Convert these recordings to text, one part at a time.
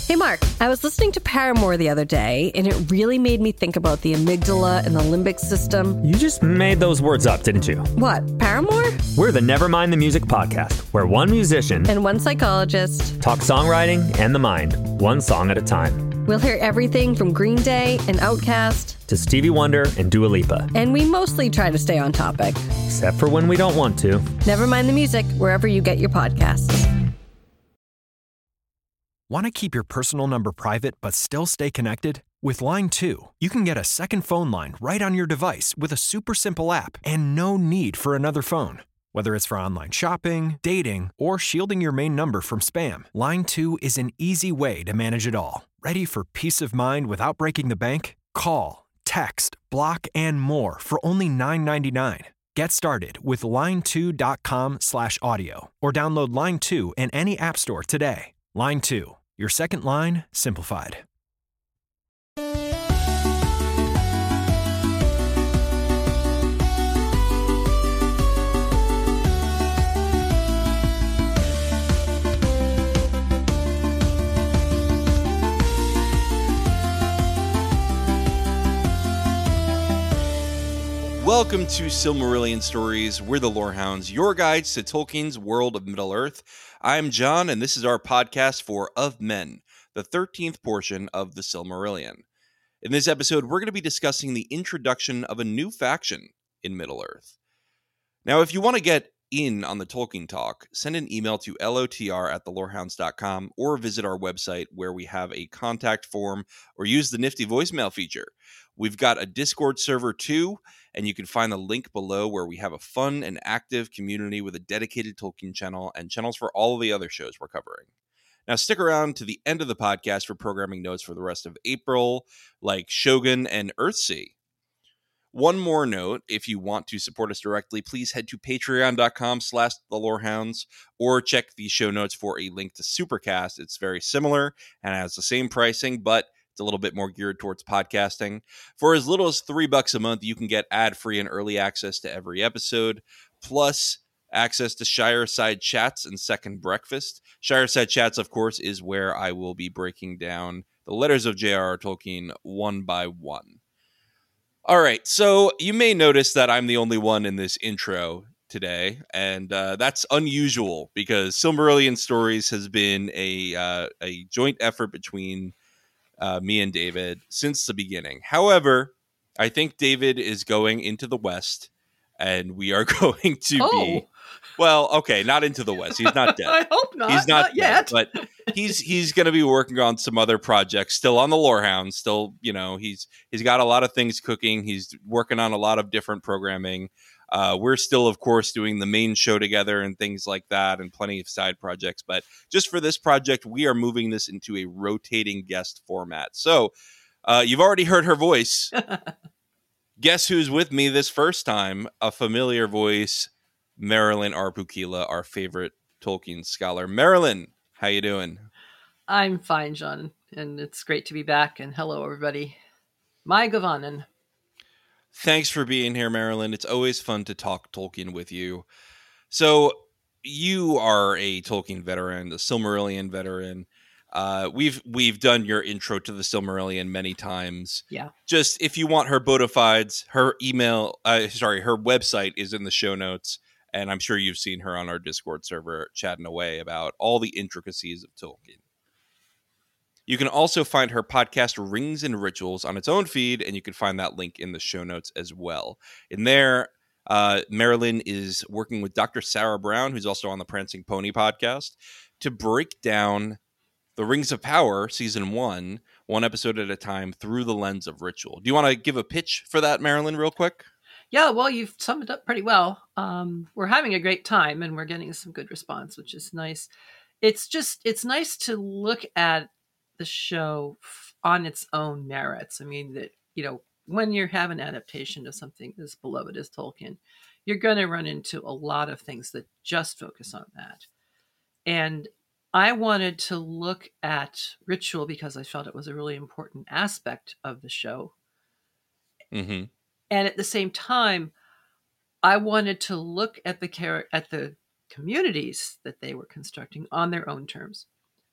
Hey, Mark, I was listening to Paramore the other day, and it really made me think about the amygdala and the limbic system. You just made those words up, didn't you? What, Paramore? We're the Nevermind the Music podcast, where one musician and one psychologist talk songwriting and the mind, one song at a time. We'll hear everything from Green Day and Outkast to Stevie Wonder and Dua Lipa. And we mostly try to stay on topic. Except for when we don't want to. Nevermind the Music, wherever you get your podcasts. Want to keep your personal number private but still stay connected? With Line 2, you can get a second phone line right on your device with a super simple app and no need for another phone. Whether it's for online shopping, dating, or shielding your main number from spam, Line 2 is an easy way to manage it all. Ready for peace of mind without breaking the bank? Call, text, block, and more for only $9.99. Get started with line2.com/audio or download Line 2 in any app store today. Line 2, your second line simplified. Welcome to Silmarillion Stories. We're the Lorehounds, your guides to Tolkien's world of Middle-earth. I'm John, and this is our podcast for Of Men, the 13th portion of the Silmarillion. In this episode, we're going to be discussing the introduction of a new faction in Middle-earth. Now, if you want to get in on the Tolkien talk, send an email to lotr@thelorehounds.com or visit our website where we have a contact form or use the nifty voicemail feature. We've got a Discord server too, and you can find the link below where we have a fun and active community with a dedicated Tolkien channel and channels for all of the other shows we're covering. Now stick around to the end of the podcast for programming notes for the rest of April, like Shogun and Earthsea. One more note, if you want to support us directly, please head to patreon.com/thelorehounds or check the show notes for a link to Supercast. It's very similar and has the same pricing, but it's a little bit more geared towards podcasting. For as little as $3 a month, you can get ad-free and early access to every episode, plus access to Shireside Chats and Second Breakfast. Shireside Chats, of course, is where I will be breaking down the letters of J.R.R. Tolkien one by one. All right, so you may notice that I'm the only one in this intro today, and that's unusual because Silmarillion Stories has been a joint effort between me and David since the beginning. However, I think David is going into the West, and we are going to be... Well, okay, not into the West. He's not dead. I hope not. He's not yet. But he's going to be working on some other projects, still on the Lorehound. Still, he's got a lot of things cooking. He's working on a lot of different programming. We're still, of course, doing the main show together and things like that and plenty of side projects. But just for this project, we are moving this into a rotating guest format. So you've already heard her voice. Guess who's with me this first time? A familiar voice, Marilyn Arpukila, our favorite Tolkien scholar. Marilyn, how you doing? I'm fine, John, and it's great to be back. And hello, everybody. My Gavanen. Thanks for being here, Marilyn. It's always fun to talk Tolkien with you. So you are a Tolkien veteran, the Silmarillion veteran. We've done your intro to the Silmarillion many times. Yeah. Just if you want her bona fides, her website is in the show notes. And I'm sure you've seen her on our Discord server chatting away about all the intricacies of Tolkien. You can also find her podcast, Rings and Rituals, on its own feed, and you can find that link in the show notes as well. In there, Marilyn is working with Dr. Sarah Brown, who's also on the Prancing Pony podcast, to break down The Rings of Power, Season 1, one episode at a time through the lens of ritual. Do you want to give a pitch for that, Marilyn, real quick? Yeah, well, you've summed it up pretty well. We're having a great time, and we're getting some good response, which is nice. It's nice to look at the show on its own merits. I mean, that when you have an adaptation of something as beloved as Tolkien, you're going to run into a lot of things that just focus on that. And I wanted to look at ritual because I felt it was a really important aspect of the show. Mm-hmm. And at the same time, I wanted to look at the communities that they were constructing on their own terms.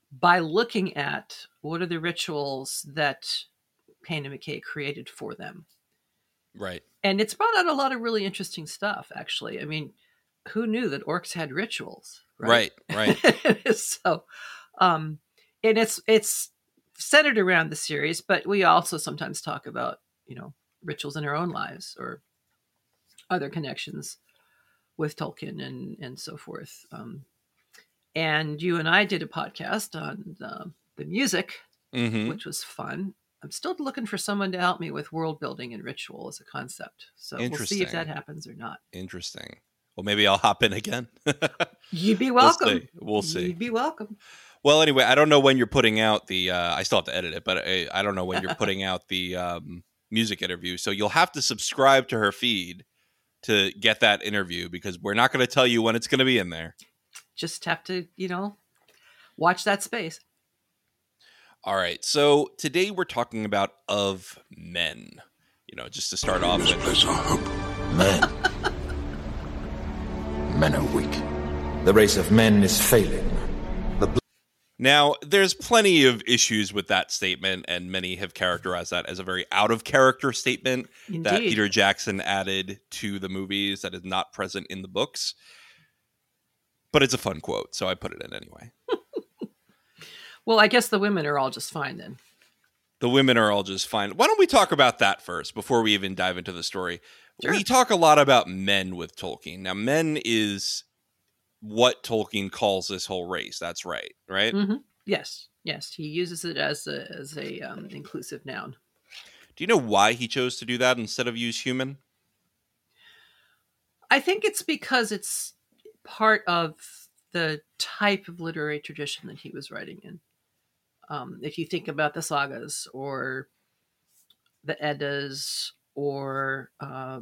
by looking at what are the rituals that Payne and McKay created for them. Right. And it's brought out a lot of really interesting stuff, actually. I mean, who knew that orcs had rituals? Right. So, and it's centered around the series, but we also sometimes talk about, rituals in our own lives or other connections with Tolkien and so forth. And you and I did a podcast on the music, which was fun. I'm still looking for someone to help me with world building and ritual as a concept. So we'll see if that happens or not. Interesting. Well, maybe I'll hop in again. You'd be welcome. We'll see. You'd be welcome. Well, anyway, I don't know when you're putting out the, I still have to edit it, but I don't know when you're putting out the music interview. So you'll have to subscribe to her feed to get that interview because we're not going to tell you when it's going to be in there. Just have to, watch that space. All right. So today we're talking about Of Men. Just to start off with. There's our hope. Men. Men are weak. The race of men is failing. Now, there's plenty of issues with that statement, and many have characterized that as a very out-of-character statement that Peter Jackson added to the movies that is not present in the books. But it's a fun quote, so I put it in anyway. Well, I guess the women are all just fine then. The women are all just fine. Why don't we talk about that first before we even dive into the story? Sure. We talk a lot about men with Tolkien. Now, men is what Tolkien calls this whole race. That's right? Mm-hmm. Yes. He uses it as a inclusive noun. Do you know why he chose to do that instead of use human? I think it's because it's part of the type of literary tradition that he was writing in. If you think about the sagas or the Eddas or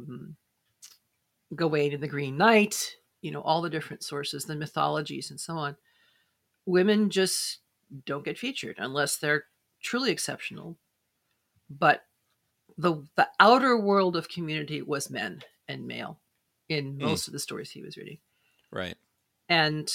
Gawain and the Green Knight, all the different sources, the mythologies and so on, women just don't get featured unless they're truly exceptional. But the outer world of community was men and male in most of the stories he was reading. Right. And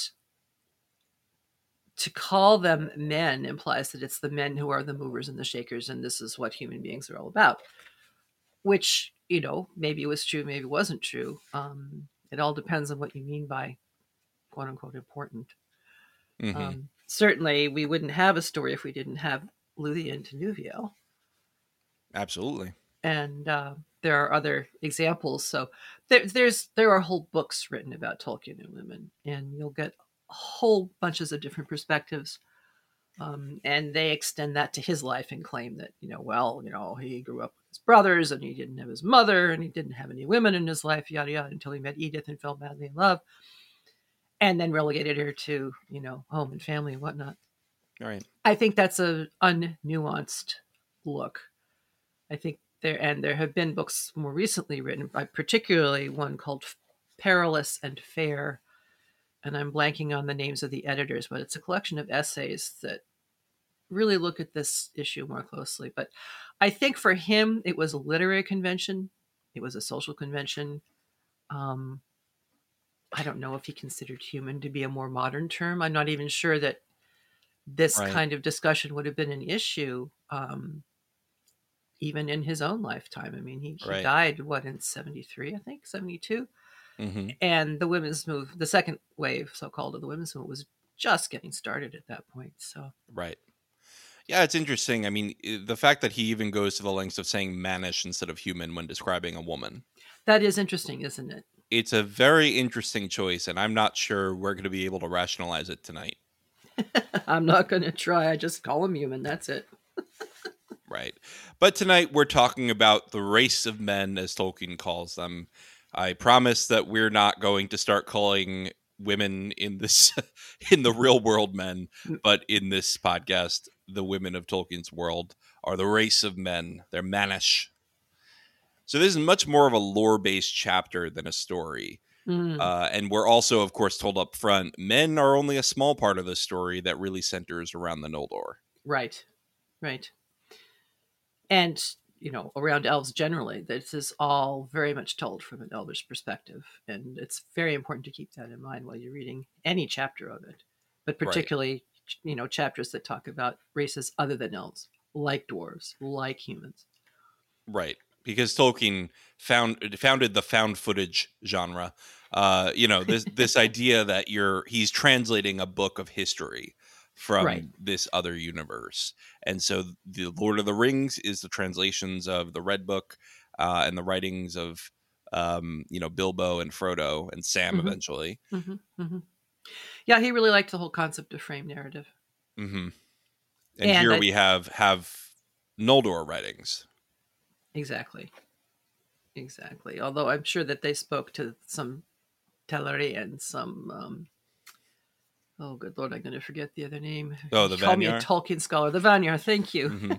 to call them men implies that it's the men who are the movers and the shakers, and this is what human beings are all about. Which, maybe it was true, maybe it wasn't true. It all depends on what you mean by quote unquote important. Mm-hmm. Certainly, we wouldn't have a story if we didn't have Luthien to Nuviel. Absolutely. And there are other examples. So there are whole books written about Tolkien and women, and you'll get whole bunches of different perspectives. And they extend that to his life and claim that, he grew up with his brothers and he didn't have his mother and he didn't have any women in his life, yada, yada, until he met Edith and fell madly in love. And then relegated her to, home and family and whatnot. All right. I think that's a unnuanced look. I think there have been books more recently written, particularly one called Perilous and Fair. And I'm blanking on the names of the editors, but it's a collection of essays that really look at this issue more closely. But I think for him, it was a literary convention. It was a social convention. I don't know if he considered human to be a more modern term. I'm not even sure that this kind of discussion would have been an issue, even in his own lifetime. I mean, he died, in 73, I think, 72? Mm-hmm. And the women's move, the second wave, so-called, of the women's movement was just getting started at that point. So right. Yeah, it's interesting. I mean, the fact that he even goes to the lengths of saying mannish instead of human when describing a woman. That is interesting, isn't it? It's a very interesting choice, and I'm not sure we're going to be able to rationalize it tonight. I'm not going to try. I just call him human. That's it. Right. But tonight we're talking about the race of men, as Tolkien calls them. I promise that we're not going to start calling women in this in the real world men, but in this podcast, the women of Tolkien's world are the race of men. They're mannish. So this is much more of a lore-based chapter than a story. And we're also, of course, told up front, men are only a small part of the story that really centers around the Noldor. Right. And, around elves generally, this is all very much told from an elvish perspective. And it's very important to keep that in mind while you're reading any chapter of it. But particularly chapters that talk about races other than elves, like dwarves, like humans. Right. Because Tolkien founded the found footage genre. This idea that he's translating a book of history from Right. this other universe. And so the Lord of the Rings is the translations of the Red Book and the writings of Bilbo and Frodo and Sam eventually. Mm-hmm. Mm-hmm. Yeah, he really liked the whole concept of frame narrative. Mm-hmm. And here we have Noldor writings. Exactly. Although I'm sure that they spoke to some Teleri and some oh good lord, I'm going to forget the other name. Oh, the Call me a Vanyar? Tolkien scholar. The Vanyar, thank you. Mm-hmm.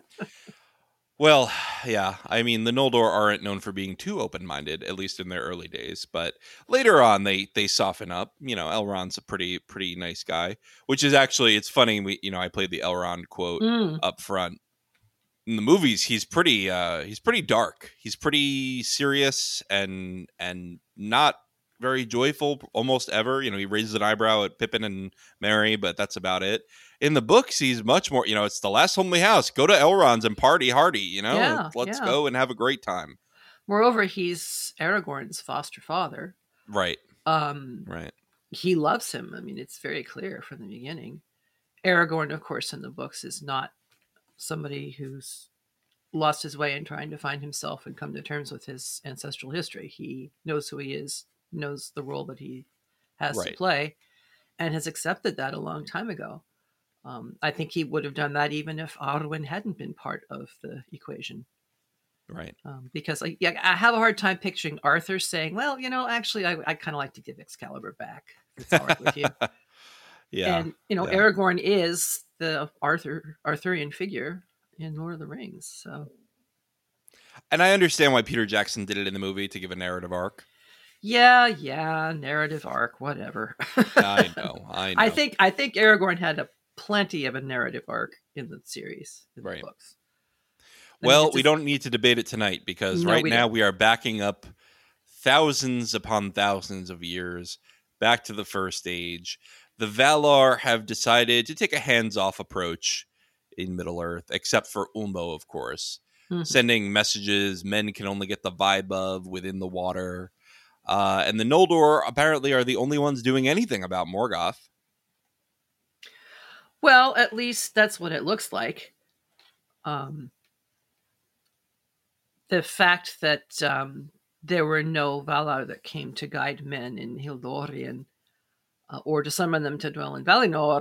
Well, yeah. I mean, the Noldor aren't known for being too open-minded, at least in their early days. But later on, they soften up. Elrond's a pretty nice guy, which is actually, it's funny. I played the Elrond quote up front. In the movies, he's pretty dark. He's pretty serious and not very joyful almost ever. He raises an eyebrow at Pippin and Merry, but that's about it. In the books, he's much more, it's the last homely house. Go to Elrond's and party hardy, Let's go and have a great time. Moreover, he's Aragorn's foster father. Right. Right. He loves him. I mean, it's very clear from the beginning. Aragorn, of course, in the books is not somebody who's lost his way in trying to find himself and come to terms with his ancestral history. He knows who he is, knows the role that he has to play, and has accepted that a long time ago. I think he would have done that even if Arwen hadn't been part of the equation. Right. Because I have a hard time picturing Arthur saying, well, actually, I kind of like to give Excalibur back. It's all right with you. Yeah. And, Aragorn is the Arthurian figure in Lord of the Rings. So, and I understand why Peter Jackson did it in the movie to give a narrative arc. Yeah, narrative arc, whatever. I know. I think Aragorn had plenty of a narrative arc in the series, in the books. Well, we don't need to debate it tonight because now we are backing up thousands upon thousands of years back to the First Age. The Valar have decided to take a hands-off approach in Middle-earth, except for Ulmo, of course. Mm-hmm. Sending messages men can only get the vibe of within the water. And the Noldor apparently are the only ones doing anything about Morgoth. Well, at least that's what it looks like. The fact that there were no Valar that came to guide men in Hildorien or to summon them to dwell in Valinor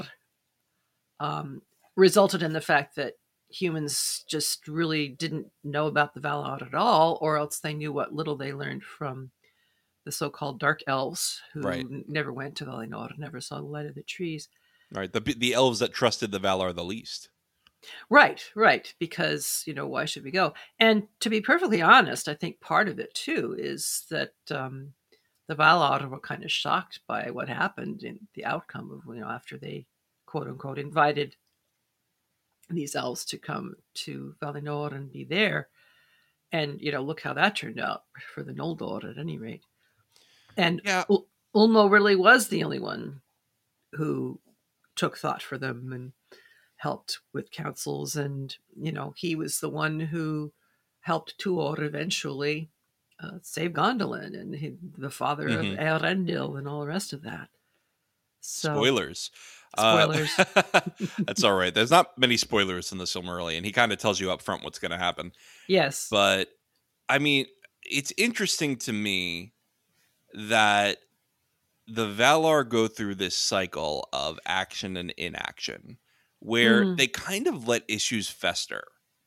resulted in the fact that humans just really didn't know about the Valar at all, or else they knew what little they learned from the so-called Dark Elves, who never went to Valinor, never saw the light of the trees. Right, the elves that trusted the Valar the least. Right, because, why should we go? And to be perfectly honest, I think part of it, too, is that the Valar were kind of shocked by what happened in the outcome of, after they, quote-unquote, invited these elves to come to Valinor and be there. And, look how that turned out for the Noldor, at any rate. And Ulmo really was the only one who took thought for them and helped with councils, and he was the one who helped Tuor eventually save Gondolin, and the father of Eärendil and all the rest of that. So, spoilers. That's all right. There's not many spoilers in the Silmarillion. He kind of tells you up front what's going to happen. Yes, but I mean, it's interesting to me that the Valar go through this cycle of action and inaction, where they kind of let issues fester.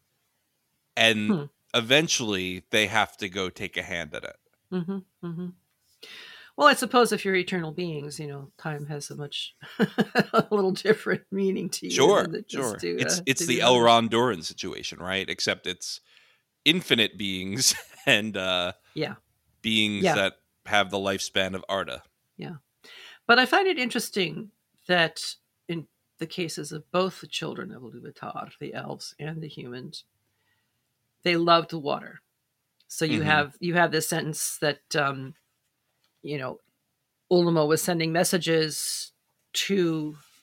And eventually they have to go take a hand at it. Mm-hmm, mm-hmm. Well, I suppose if you're eternal beings, time has a little different meaning to you. Sure. It's the Elrond Durin situation, right? Except it's infinite beings and beings that have the lifespan of Arda. Yeah. But I find it interesting that in the cases of both the children of Iluvatar, the elves and the humans, they loved the water. So you have this sentence that Ulmo was sending messages to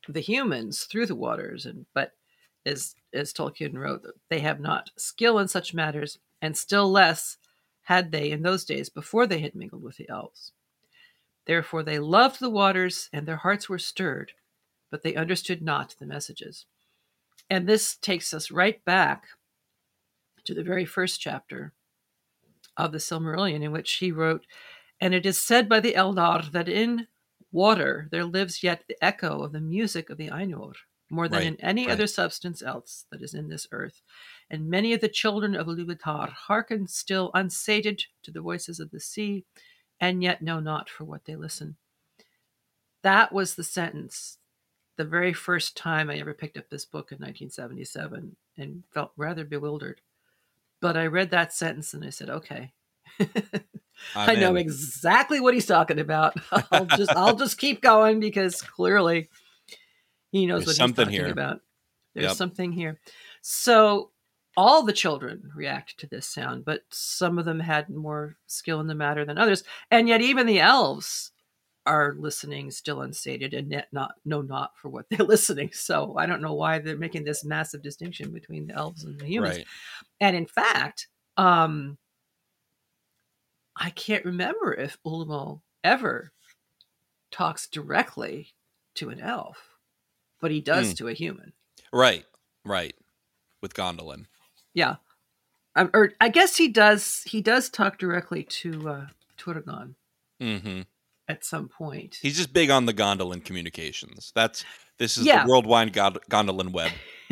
the humans through the waters, but as Tolkien wrote, they have not skill in such matters, and still less had they in those days before they had mingled with the elves. Therefore they loved the waters, and their hearts were stirred, but they understood not the messages. And this takes us right back to the very first chapter of the Silmarillion, in which he wrote, "And it is said by the Eldar that in water there lives yet the echo of the music of the Ainur, more than in any other substance else that is in this earth. And many of the children of Iluvatar hearken still unsated to the voices of the sea, and yet know not for what they listen." That was the sentence the very first time I ever picked up this book in 1977 and felt rather bewildered. But I read that sentence and I said, okay, I know exactly what he's talking about. I'll just keep going, because clearly he knows what he's talking about. There's something here. So all the children react to this sound, but some of them had more skill in the matter than others. And yet even the elves are listening still unsated, and yet know not for what they're listening. So I don't know why they're making this massive distinction between the elves and the humans. Right. And in fact, I can't remember if Ulmo ever talks directly to an elf, but he does to a human. Right. With Gondolin. Yeah. Or I guess he does talk directly to Turgon. Mm-hmm. At some point. He's just big on the Gondolin communications. This is the worldwide Gondolin web.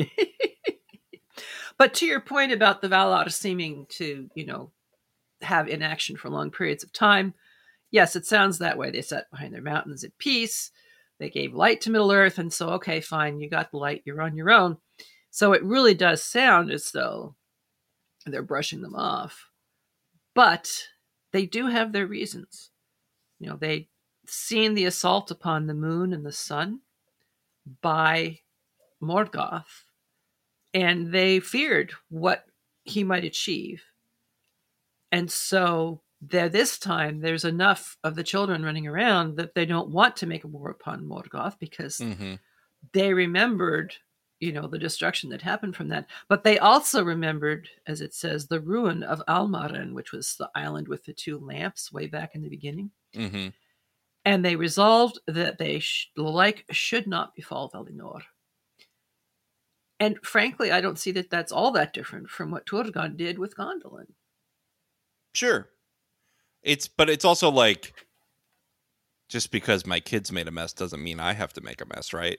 But to your point about the Valar seeming to, have inaction for long periods of time, yes, it sounds that way. They sat behind their mountains at peace. They gave light to Middle-earth, and so, okay, fine, you got the light, you're on your own. So it really does sound as though they're brushing them off. But they do have their reasons. They'd seen the assault upon the moon and the sun by Morgoth, and they feared what he might achieve. And so this time, there's enough of the children running around that they don't want to make a war upon Morgoth, because they remembered, the destruction that happened from that. But they also remembered, as it says, the ruin of Almaren, which was the island with the two lamps way back in the beginning. Mm-hmm. And they resolved that they should not befall Valinor. And frankly, I don't see that that's all that different from what Turgon did with Gondolin. Sure. But it's also like, just because my kids made a mess doesn't mean I have to make a mess, right?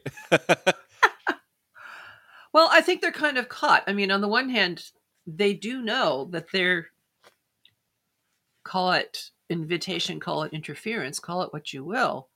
Well, I think they're kind of caught. I mean, on the one hand, they do know that they're, call it invitation, call it interference, call it what you will.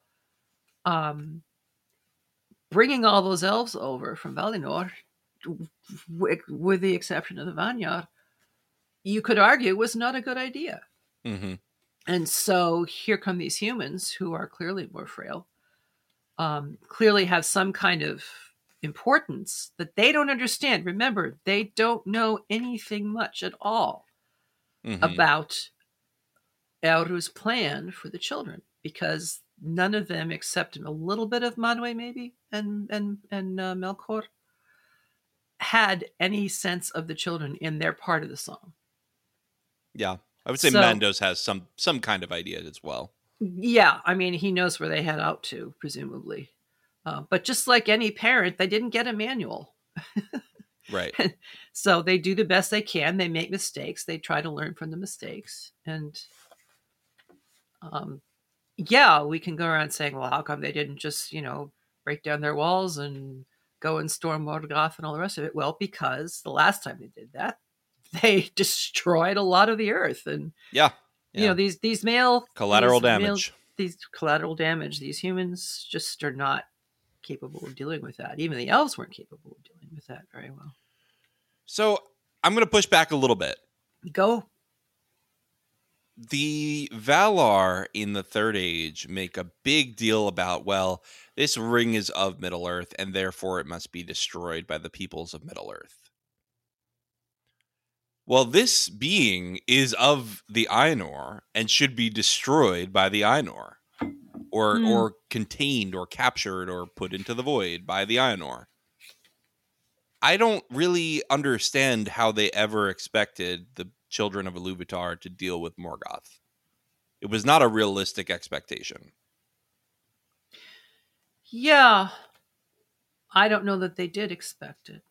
Bringing all those elves over from Valinor, with the exception of the Vanyar, you could argue was not a good idea. Mm-hmm. And so here come these humans who are clearly more frail, clearly have some kind of importance that they don't understand. Remember, they don't know anything much at all about Elru's plan for the children, because none of them, except a little bit of Manwë maybe and Melkor, had any sense of the children in their part of the song. Yeah, I would say Mandos has some kind of idea as well. Yeah, I mean, he knows where they head out to, presumably. But just like any parent, they didn't get a manual. Right. So they do the best they can. They make mistakes. They try to learn from the mistakes. And we can go around saying, well, how come they didn't just, break down their walls and go and storm Morgoth and all the rest of it? Well, because the last time they did that, they destroyed a lot of the earth. And, these male... Collateral damage. These collateral damage, these humans just are not capable of dealing with that. Even the elves weren't capable of dealing with that very well. So I'm going to push back a little bit. Go. The Valar in the Third Age make a big deal about, well, this ring is of Middle-earth, and therefore it must be destroyed by the peoples of Middle-earth. Well, this being is of the Ainur and should be destroyed by the Ainur. or contained or captured or put into the void by the Ainur. I don't really understand how they ever expected the children of Iluvatar to deal with Morgoth. It was not a realistic expectation. Yeah. I don't know that they did expect it.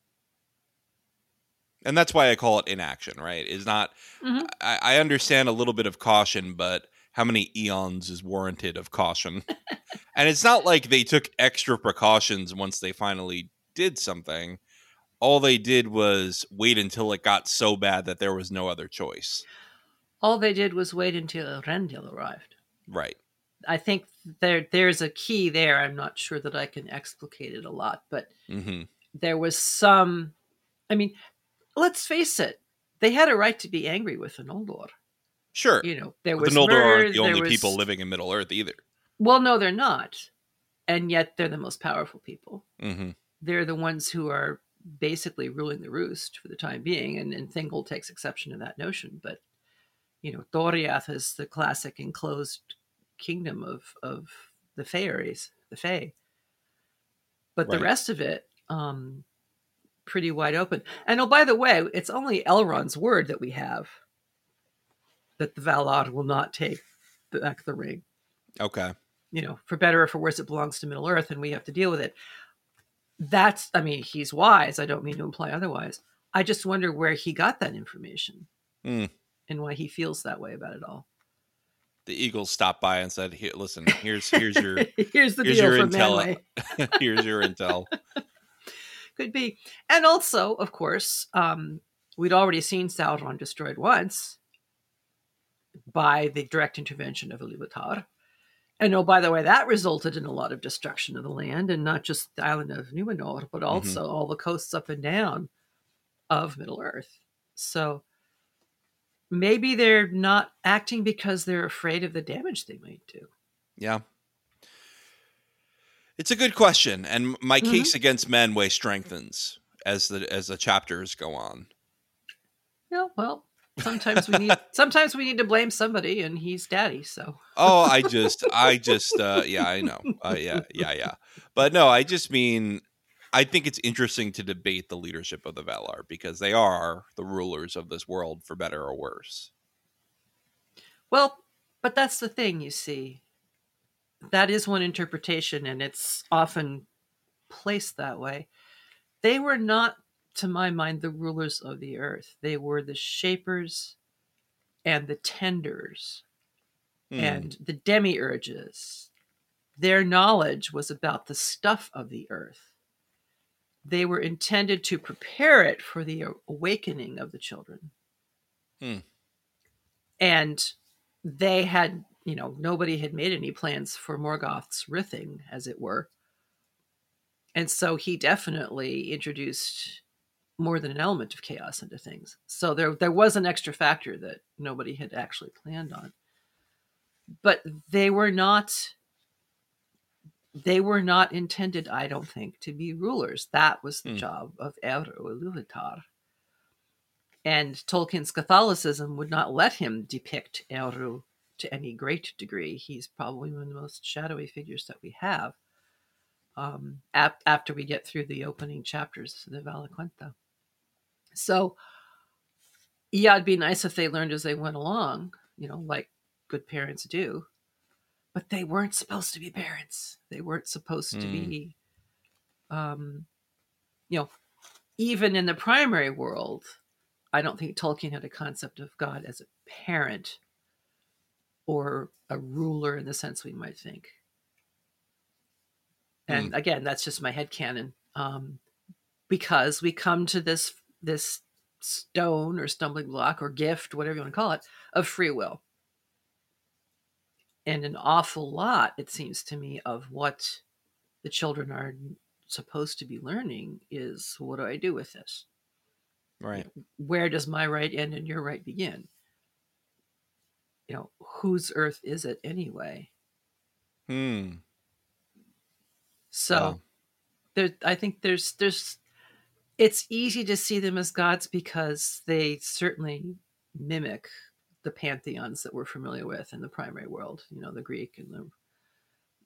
And that's why I call it inaction, right? Is not. Mhm. I understand a little bit of caution, but how many eons is warranted of caution? And it's not like they took extra precautions once they finally did something. All they did was wait until it got so bad that there was no other choice. All they did was wait until Rendil arrived. Right. I think there's a key there. I'm not sure that I can explicate it a lot, but Mm-hmm. there was some. I mean, let's face it. They had a right to be angry with the Noldor. Sure. You know, there But was the Noldor murder, aren't the only there was- people living in Middle Earth either. Well, no, they're not. And yet they're the most powerful people. Mm-hmm. They're the ones who are basically ruling the roost for the time being. And Thingol takes exception to that notion. But, you know, Doriath is the classic enclosed kingdom of the Faeries, the Fae. But the Right. rest of it, pretty wide open. And oh, by the way, it's only Elrond's word that we have that the Valar will not take back the ring. Okay. You know, for better or for worse, it belongs to Middle Earth, and we have to deal with it. I mean, he's wise. I don't mean to imply otherwise. I just wonder where he got that information Mm. and why he feels that way about it all. The Eagles stopped by and said, "Here, listen. Here's your Here's the here's deal your from intel. Manwë. Here's your intel." Could be. And also, of course, we'd already seen Sauron destroyed once by the direct intervention of Iluvatar. And oh, by the way, that resulted in a lot of destruction of the land, and not just the island of Numenor, but also all the coasts up and down of Middle Earth. So maybe they're not acting because they're afraid of the damage they might do. Yeah. It's a good question, and my case against Manwë strengthens as the chapters go on. Yeah, well, sometimes we need to blame somebody, and he's daddy. So Oh, I just, yeah, I know. Yeah. But no, I just mean, I think it's interesting to debate the leadership of the Valar because they are the rulers of this world for better or worse. well, but that's the thing, you see. That is one interpretation, and it's often placed that way. They were not, to my mind, the rulers of the earth. They were the shapers and the tenders and the demiurges. Their knowledge was about the stuff of the earth. They were intended to prepare it for the awakening of the children. And they had, you know, nobody had made any plans for Morgoth's rithing, as it were. And so he definitely introduced more than an element of chaos into things. So there was an extra factor that nobody had actually planned on. But they were not intended, I don't think, to be rulers. That was the job of Eru Iluvatar. And Tolkien's Catholicism would not let him depict Eru to any great degree. He's probably one of the most shadowy figures that we have after we get through the opening chapters of the Valaquenta. So, yeah, it'd be nice if they learned as they went along, you know, like good parents do. But they weren't supposed to be parents. They weren't supposed to be, you know, even in the primary world, I don't think Tolkien had a concept of God as a parent or a ruler in the sense we might think. And again, that's just my headcanon. Because we come to this stone or stumbling block or gift, whatever you want to call it, of free will. And an awful lot, it seems to me, of what the children are supposed to be learning is, what do I do with this? Right. Where does my right end and your right begin? You know, whose earth is it anyway? So I think there's it's easy to see them as gods because they certainly mimic the pantheons that we're familiar with in the primary world, you know, the Greek and the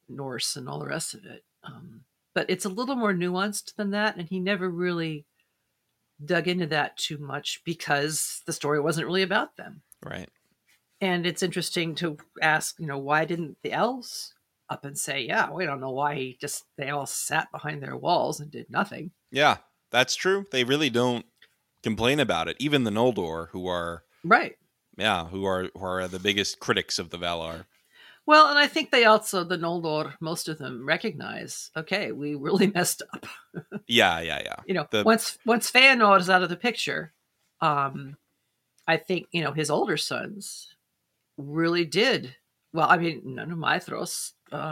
Norse and all the rest of it. But it's a little more nuanced than that, and he never really dug into that too much because the story wasn't really about them. Right. And it's interesting to ask, why didn't the elves up and say, yeah, we don't know why they all sat behind their walls and did nothing. Yeah, that's true. They really don't complain about it. Even the Noldor, who are right. Yeah, who are the biggest critics of the Valar. Well, and I think they also, the Noldor, most of them recognize, okay, we really messed up. Yeah. Once Feanor is out of the picture, I think, his older sons really did. Well, I mean, none of Maethros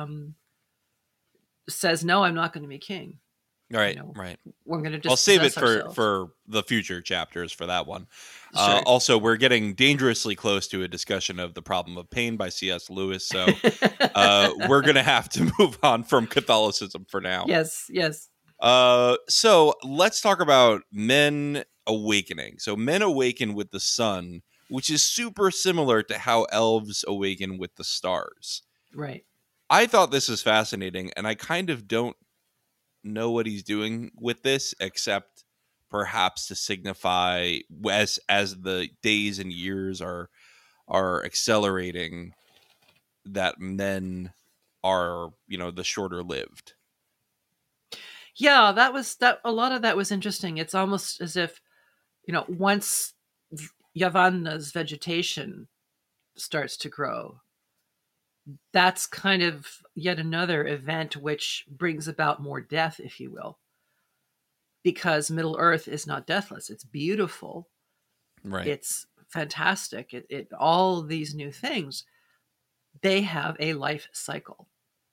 says, no, I'm not going to be king. Right, right. We're going to just I'll save it for the future chapters for that one. Sure. Also, we're getting dangerously close to a discussion of The Problem of Pain by C.S. Lewis, so we're going to have to move on from Catholicism for now. Yes. So let's talk about men awakening. So men awaken with the sun, which is super similar to how elves awaken with the stars. Right. I thought this was fascinating, and I kind of don't know what he's doing with this, except perhaps to signify as the days and years are accelerating, that men are, the shorter lived. Yeah, that a lot of that was interesting. It's almost as if, once Yavanna's vegetation starts to grow, that's kind of yet another event which brings about more death, if you will. Because Middle Earth is not deathless. It's beautiful. Right. It's fantastic. It all these new things, they have a life cycle.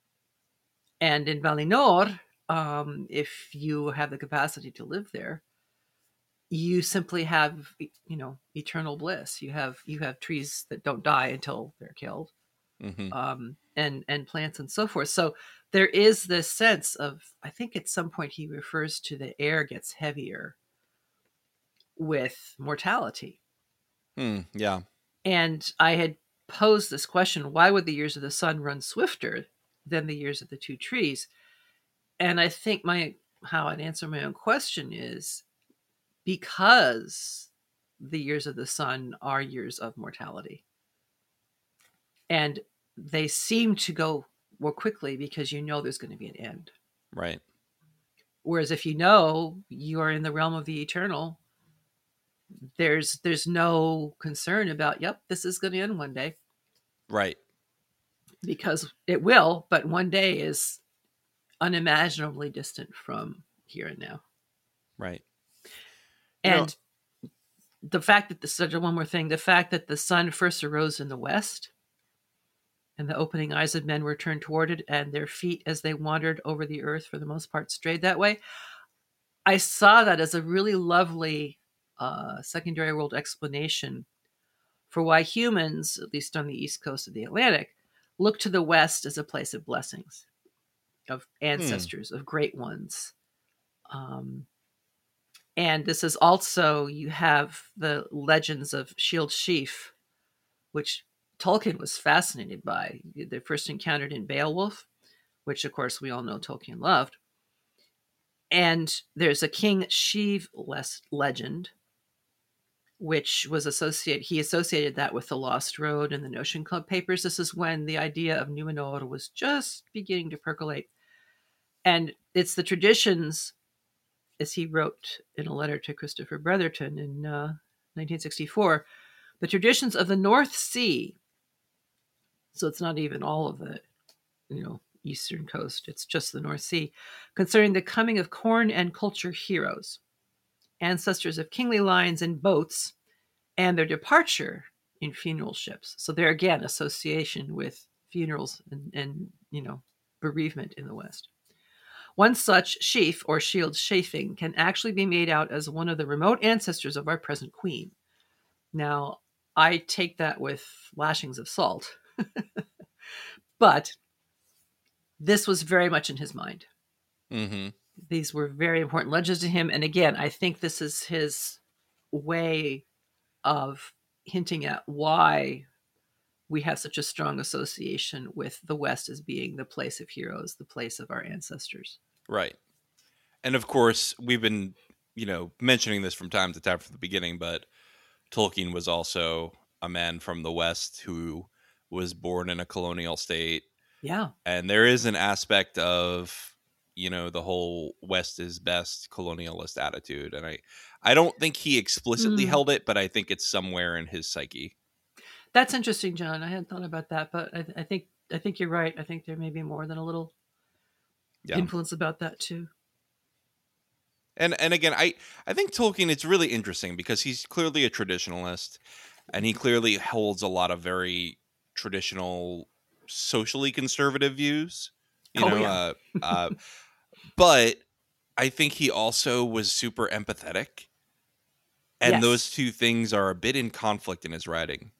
And in Valinor, if you have the capacity to live there, you simply have, eternal bliss. You have trees that don't die until they're killed, and plants and so forth. So there is this sense of, I think at some point he refers to the air gets heavier with mortality. Yeah. And I had posed this question: why would the years of the sun run swifter than the years of the two trees? And I think how I'd answer my own question is because the years of the sun are years of mortality. And they seem to go more quickly because there's going to be an end. Right. Whereas if you are in the realm of the eternal, there's no concern about, this is going to end one day. Right. Because it will, but one day is unimaginably distant from here and now. Right. And the fact that one more thing, the fact that the sun first arose in the west and the opening eyes of men were turned toward it, and their feet as they wandered over the earth for the most part strayed that way. I saw that as a really lovely secondary world explanation for why humans, at least on the east coast of the Atlantic, look to the west as a place of blessings, of ancestors, of great ones. And this is also, you have the legends of Shield Sheaf, which Tolkien was fascinated by. They first encountered in Beowulf, which of course we all know Tolkien loved. And there's a King Sheev legend, which was associated that with the Lost Road and the Notion Club papers. This is when the idea of Numenor was just beginning to percolate. And it's the traditions, as he wrote in a letter to Christopher Bretherton in 1964, the traditions of the North Sea. So it's not even all of the, eastern coast. It's just the North Sea, concerning the coming of corn and culture heroes, ancestors of kingly lines and boats, and their departure in funeral ships. So there again, association with funerals and bereavement in the West. One such sheaf or shield chafing can actually be made out as one of the remote ancestors of our present queen. Now, I take that with lashings of salt, but this was very much in his mind. Mm-hmm. These were very important legends to him. And again, I think this is his way of hinting at why we have such a strong association with the West as being the place of heroes, the place of our ancestors. Right. And of course, we've been, mentioning this from time to time from the beginning, but Tolkien was also a man from the West who was born in a colonial state. Yeah. And there is an aspect of, the whole West is best colonialist attitude. And I don't think he explicitly held it, but I think it's somewhere in his psyche. That's interesting, John. I hadn't thought about that, but I think you're right. I think there may be more than a little influence about that too. And again, I think Tolkien, it's really interesting because he's clearly a traditionalist, and he clearly holds a lot of very traditional, socially conservative views. But I think he also was super empathetic, and those two things are a bit in conflict in his writing.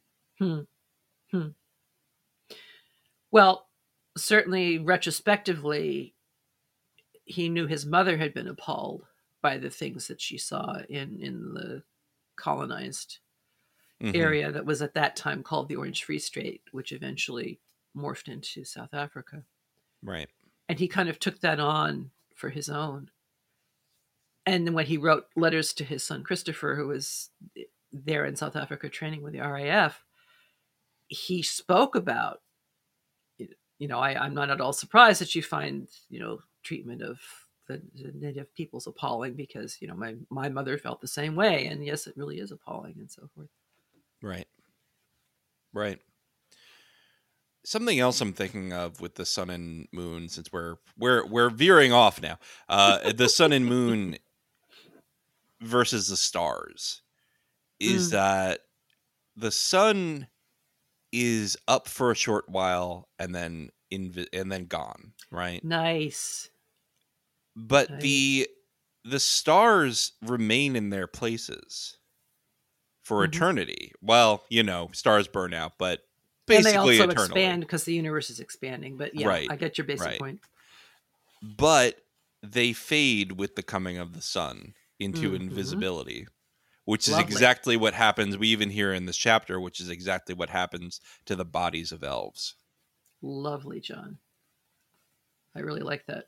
Well, certainly retrospectively, he knew his mother had been appalled by the things that she saw in the colonized area that was at that time called the Orange Free State, which eventually morphed into South Africa. Right. And he kind of took that on for his own. And then when he wrote letters to his son Christopher, who was there in South Africa training with the RAF, he spoke about, I'm not at all surprised that you find, treatment of the native peoples appalling because, my mother felt the same way. And yes, it really is appalling and so forth. Right. Right. Something else I'm thinking of with the sun and moon, since we're veering off now, the sun and moon versus the stars, is that the sun is up for a short while and then gone, right? Nice. But nice. the stars remain in their places for eternity. Well, stars burn out, but basically and they also eternally. expand because the universe is expanding. But yeah, right. I get your basic point. But they fade with the coming of the sun into invisibility, which is exactly what happens. We even hear in this chapter, which is exactly what happens to the bodies of elves. Lovely, John. I really like that.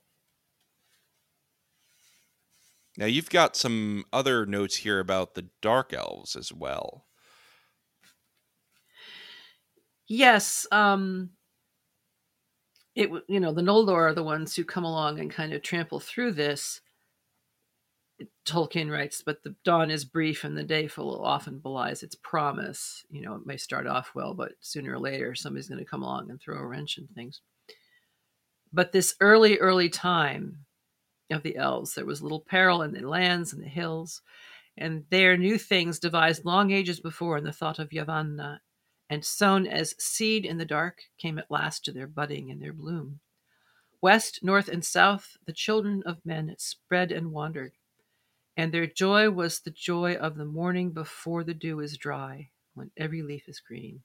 Now, you've got some other notes here about the dark elves as well. Yes. The Noldor are the ones who come along and kind of trample through this. Tolkien writes, but the dawn is brief and the day full often belies its promise. It may start off well, but sooner or later somebody's going to come along and throw a wrench in things. But this early time of the elves, there was little peril in the lands and the hills, and there new things devised long ages before in the thought of Yavanna, and sown as seed in the dark came at last to their budding and their bloom. West, north, and south the children of men spread and wandered, and their joy was the joy of the morning before the dew is dry, when every leaf is green.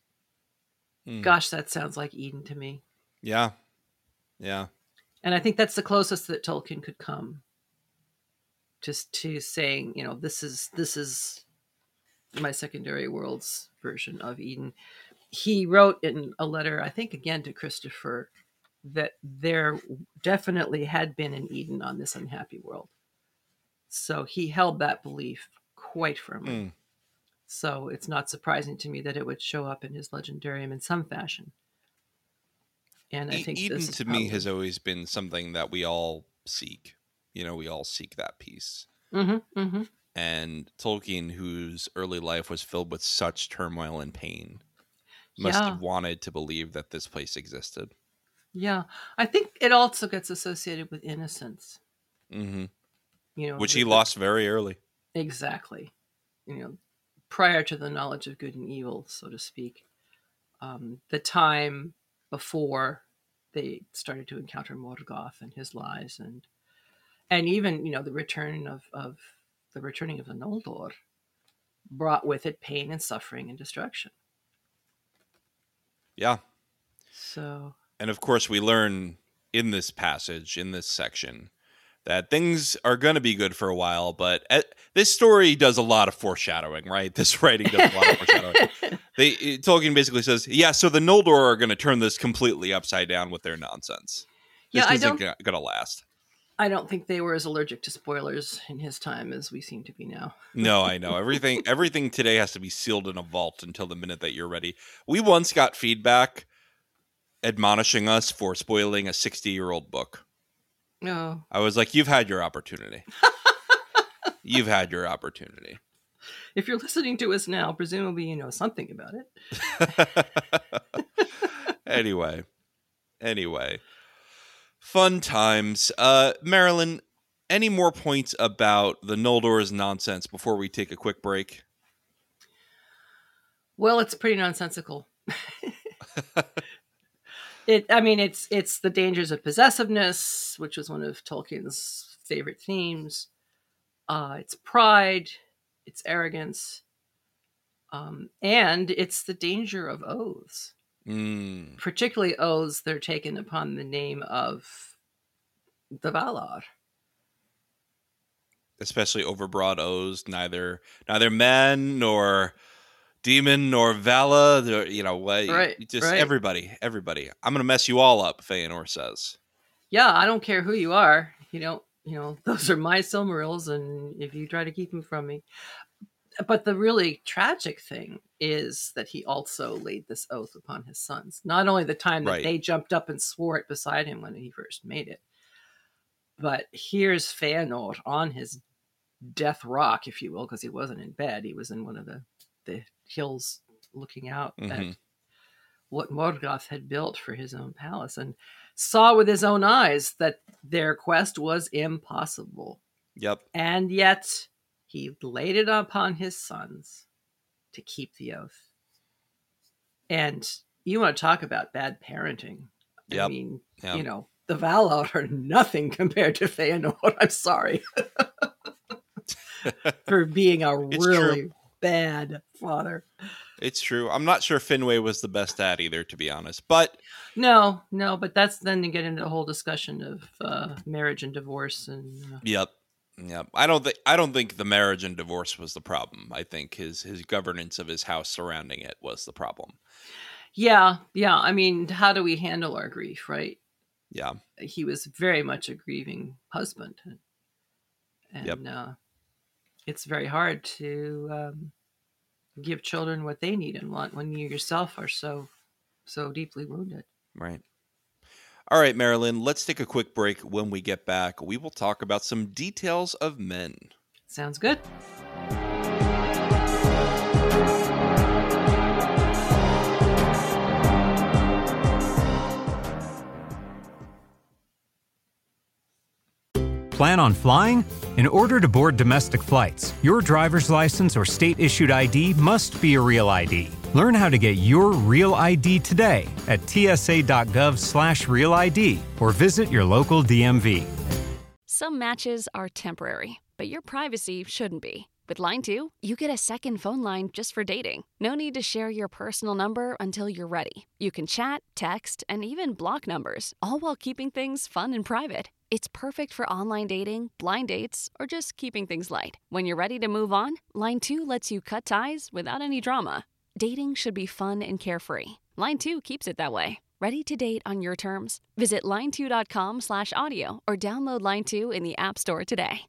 Gosh, that sounds like Eden to me. Yeah. Yeah. And I think that's the closest that Tolkien could come just to saying, this is my secondary world's version of Eden. He wrote in a letter, I think again to Christopher, that there definitely had been an Eden on this unhappy world. So he held that belief quite firmly. So it's not surprising to me that it would show up in his legendarium in some fashion. And I think Eden to me has always been something that we all seek. We all seek that peace. And Tolkien, whose early life was filled with such turmoil and pain, must have wanted to believe that this place existed. Yeah. I think it also gets associated with innocence. Which he lost very early. Exactly. Prior to the knowledge of good and evil, so to speak. The time before they started to encounter Morgoth and his lies, and even the returning of the Noldor brought with it pain and suffering and destruction. Yeah. So, and of course we learn in this passage, in this section, that things are going to be good for a while, but this story does a lot of foreshadowing, right? This writing does a lot of foreshadowing. Tolkien basically says, yeah, so the Noldor are going to turn this completely upside down with their nonsense. This isn't going to last. I don't think they were as allergic to spoilers in his time as we seem to be now. No, I know. Everything today has to be sealed in a vault until the minute that you're ready. We once got feedback admonishing us for spoiling a 60-year-old book. No. I was like, you've had your opportunity. You've had your opportunity. If you're listening to us now, presumably you know something about it. Anyway. Fun times. Marilyn, any more points about the Noldor's nonsense before we take a quick break? Well, it's pretty nonsensical. It's the dangers of possessiveness, which was one of Tolkien's favorite themes. It's pride, it's arrogance, and it's the danger of oaths. Particularly oaths that are taken upon the name of the Valar. Especially overbroad oaths, neither men nor demon nor Vala, everybody. I'm gonna mess you all up, Feanor says. Yeah, I don't care who you are. Those are my Silmarils, and if you try to keep them from me. But the really tragic thing is that he also laid this oath upon his sons. Not only the time that they jumped up and swore it beside him when he first made it, but here's Feanor on his death rock, if you will, because he wasn't in bed. He was in one of the hills looking out at what Morgoth had built for his own palace, and saw with his own eyes that their quest was impossible. Yep. And yet he laid it upon his sons to keep the oath. And you want to talk about bad parenting. Yep. I mean, the Valar are nothing compared to Feanor. I'm sorry. For being a really bad father. It's true. I'm not sure Finwë was the best at either, to be honest. But no, but that's then to get into a whole discussion of marriage and divorce and Yep. I don't think the marriage and divorce was the problem. I think his governance of his house surrounding it was the problem. Yeah. I mean, how do we handle our grief, right? Yeah. He was very much a grieving husband. And it's very hard to give children what they need and want when you yourself are so deeply wounded. Right. All right, Marilyn, let's take a quick break. When we get back, we will talk about some details of men. Sounds good. Plan on flying? In order to board domestic flights, your driver's license or state-issued ID must be a real ID. Learn how to get your real ID today at tsa.gov/real ID or visit your local DMV. Some matches are temporary, but your privacy shouldn't be. With Line 2, you get a second phone line just for dating. No need to share your personal number until you're ready. You can chat, text, and even block numbers, all while keeping things fun and private. It's perfect for online dating, blind dates, or just keeping things light. When you're ready to move on, Line 2 lets you cut ties without any drama. Dating should be fun and carefree. Line 2 keeps it that way. Ready to date on your terms? Visit line2.com/audio or download Line 2 in the App Store today.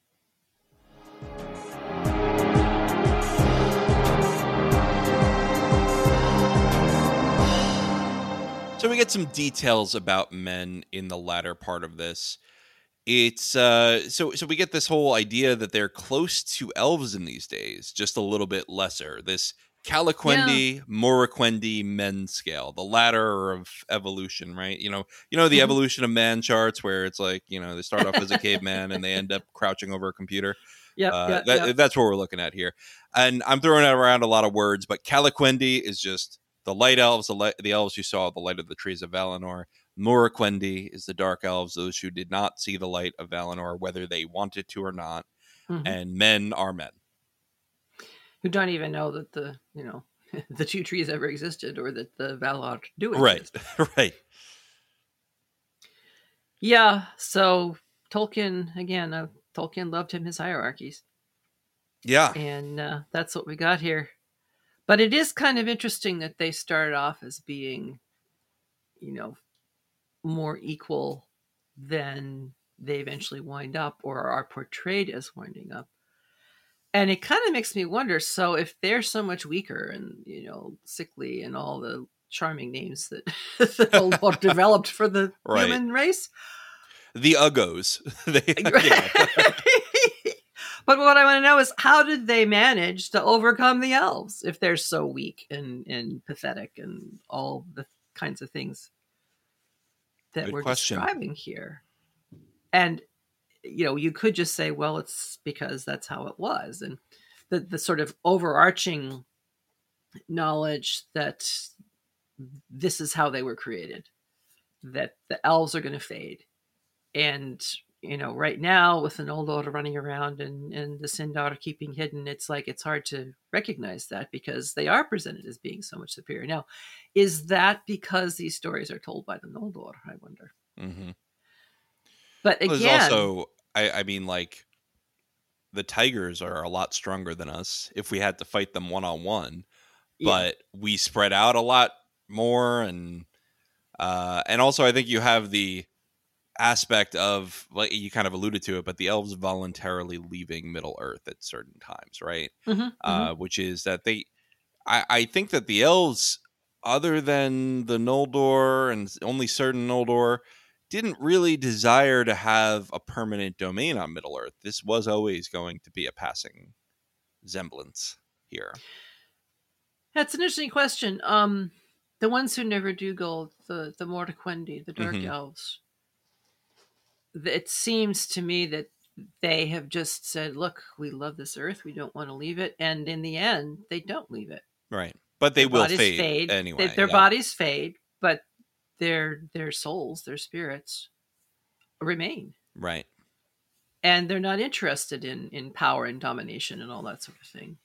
So we get some details about men in the latter part of this. It's so we get this whole idea that they're close to elves in these days, just a little bit lesser. This Calaquendi, Moraquendi men scale, the ladder of evolution, right? You know the evolution of man charts where it's like, they start off as a caveman and they end up crouching over a computer. That's what we're looking at here. And I'm throwing around a lot of words, but Calaquendi is just the light elves, the elves who saw the light of the trees of Valinor. Moraquendi is the dark elves, those who did not see the light of Valinor, whether they wanted to or not. Mm-hmm. And men are men. Who don't even know that the two trees ever existed or that the Valar do exist. Right. Yeah, so Tolkien, again, Tolkien loved his hierarchies. Yeah. And that's what we got here. But it is kind of interesting that they started off as being, more equal than they eventually wind up or are portrayed as winding up. And it kind of makes me wonder, so if they're so much weaker and, sickly and all the charming names that the Noldor developed for the human race. The Uggos. But what I want to know is, how did they manage to overcome the elves if they're so weak and pathetic and all the kinds of things that we're describing here? And, you could just say, well, it's because that's how it was. And the sort of overarching knowledge that this is how they were created, that the elves are going to fade. And, right now with the Noldor running around and the Sindar keeping hidden, it's like it's hard to recognize that because they are presented as being so much superior. Now, is that because these stories are told by the Noldor, I wonder? Mm-hmm. But again... There's also, I mean, like, the tigers are a lot stronger than us if we had to fight them one-on-one. Yeah. But we spread out a lot more. And also I think you have the aspect of, like you kind of alluded to it, but the elves voluntarily leaving Middle Earth at certain times, right? Mm-hmm, which is that I think that the elves, other than the Noldor and only certain Noldor, didn't really desire to have a permanent domain on Middle Earth. This was always going to be a passing semblance here. That's an interesting question. The ones who never do go, the Mortequendi, the Dark Elves, it seems to me that they have just said, look, we love this earth, we don't want to leave it. And in the end, they don't leave it. Right. But they will fade anyway. Their bodies fade, but their souls, their spirits remain. Right. And they're not interested in power and domination and all that sort of thing.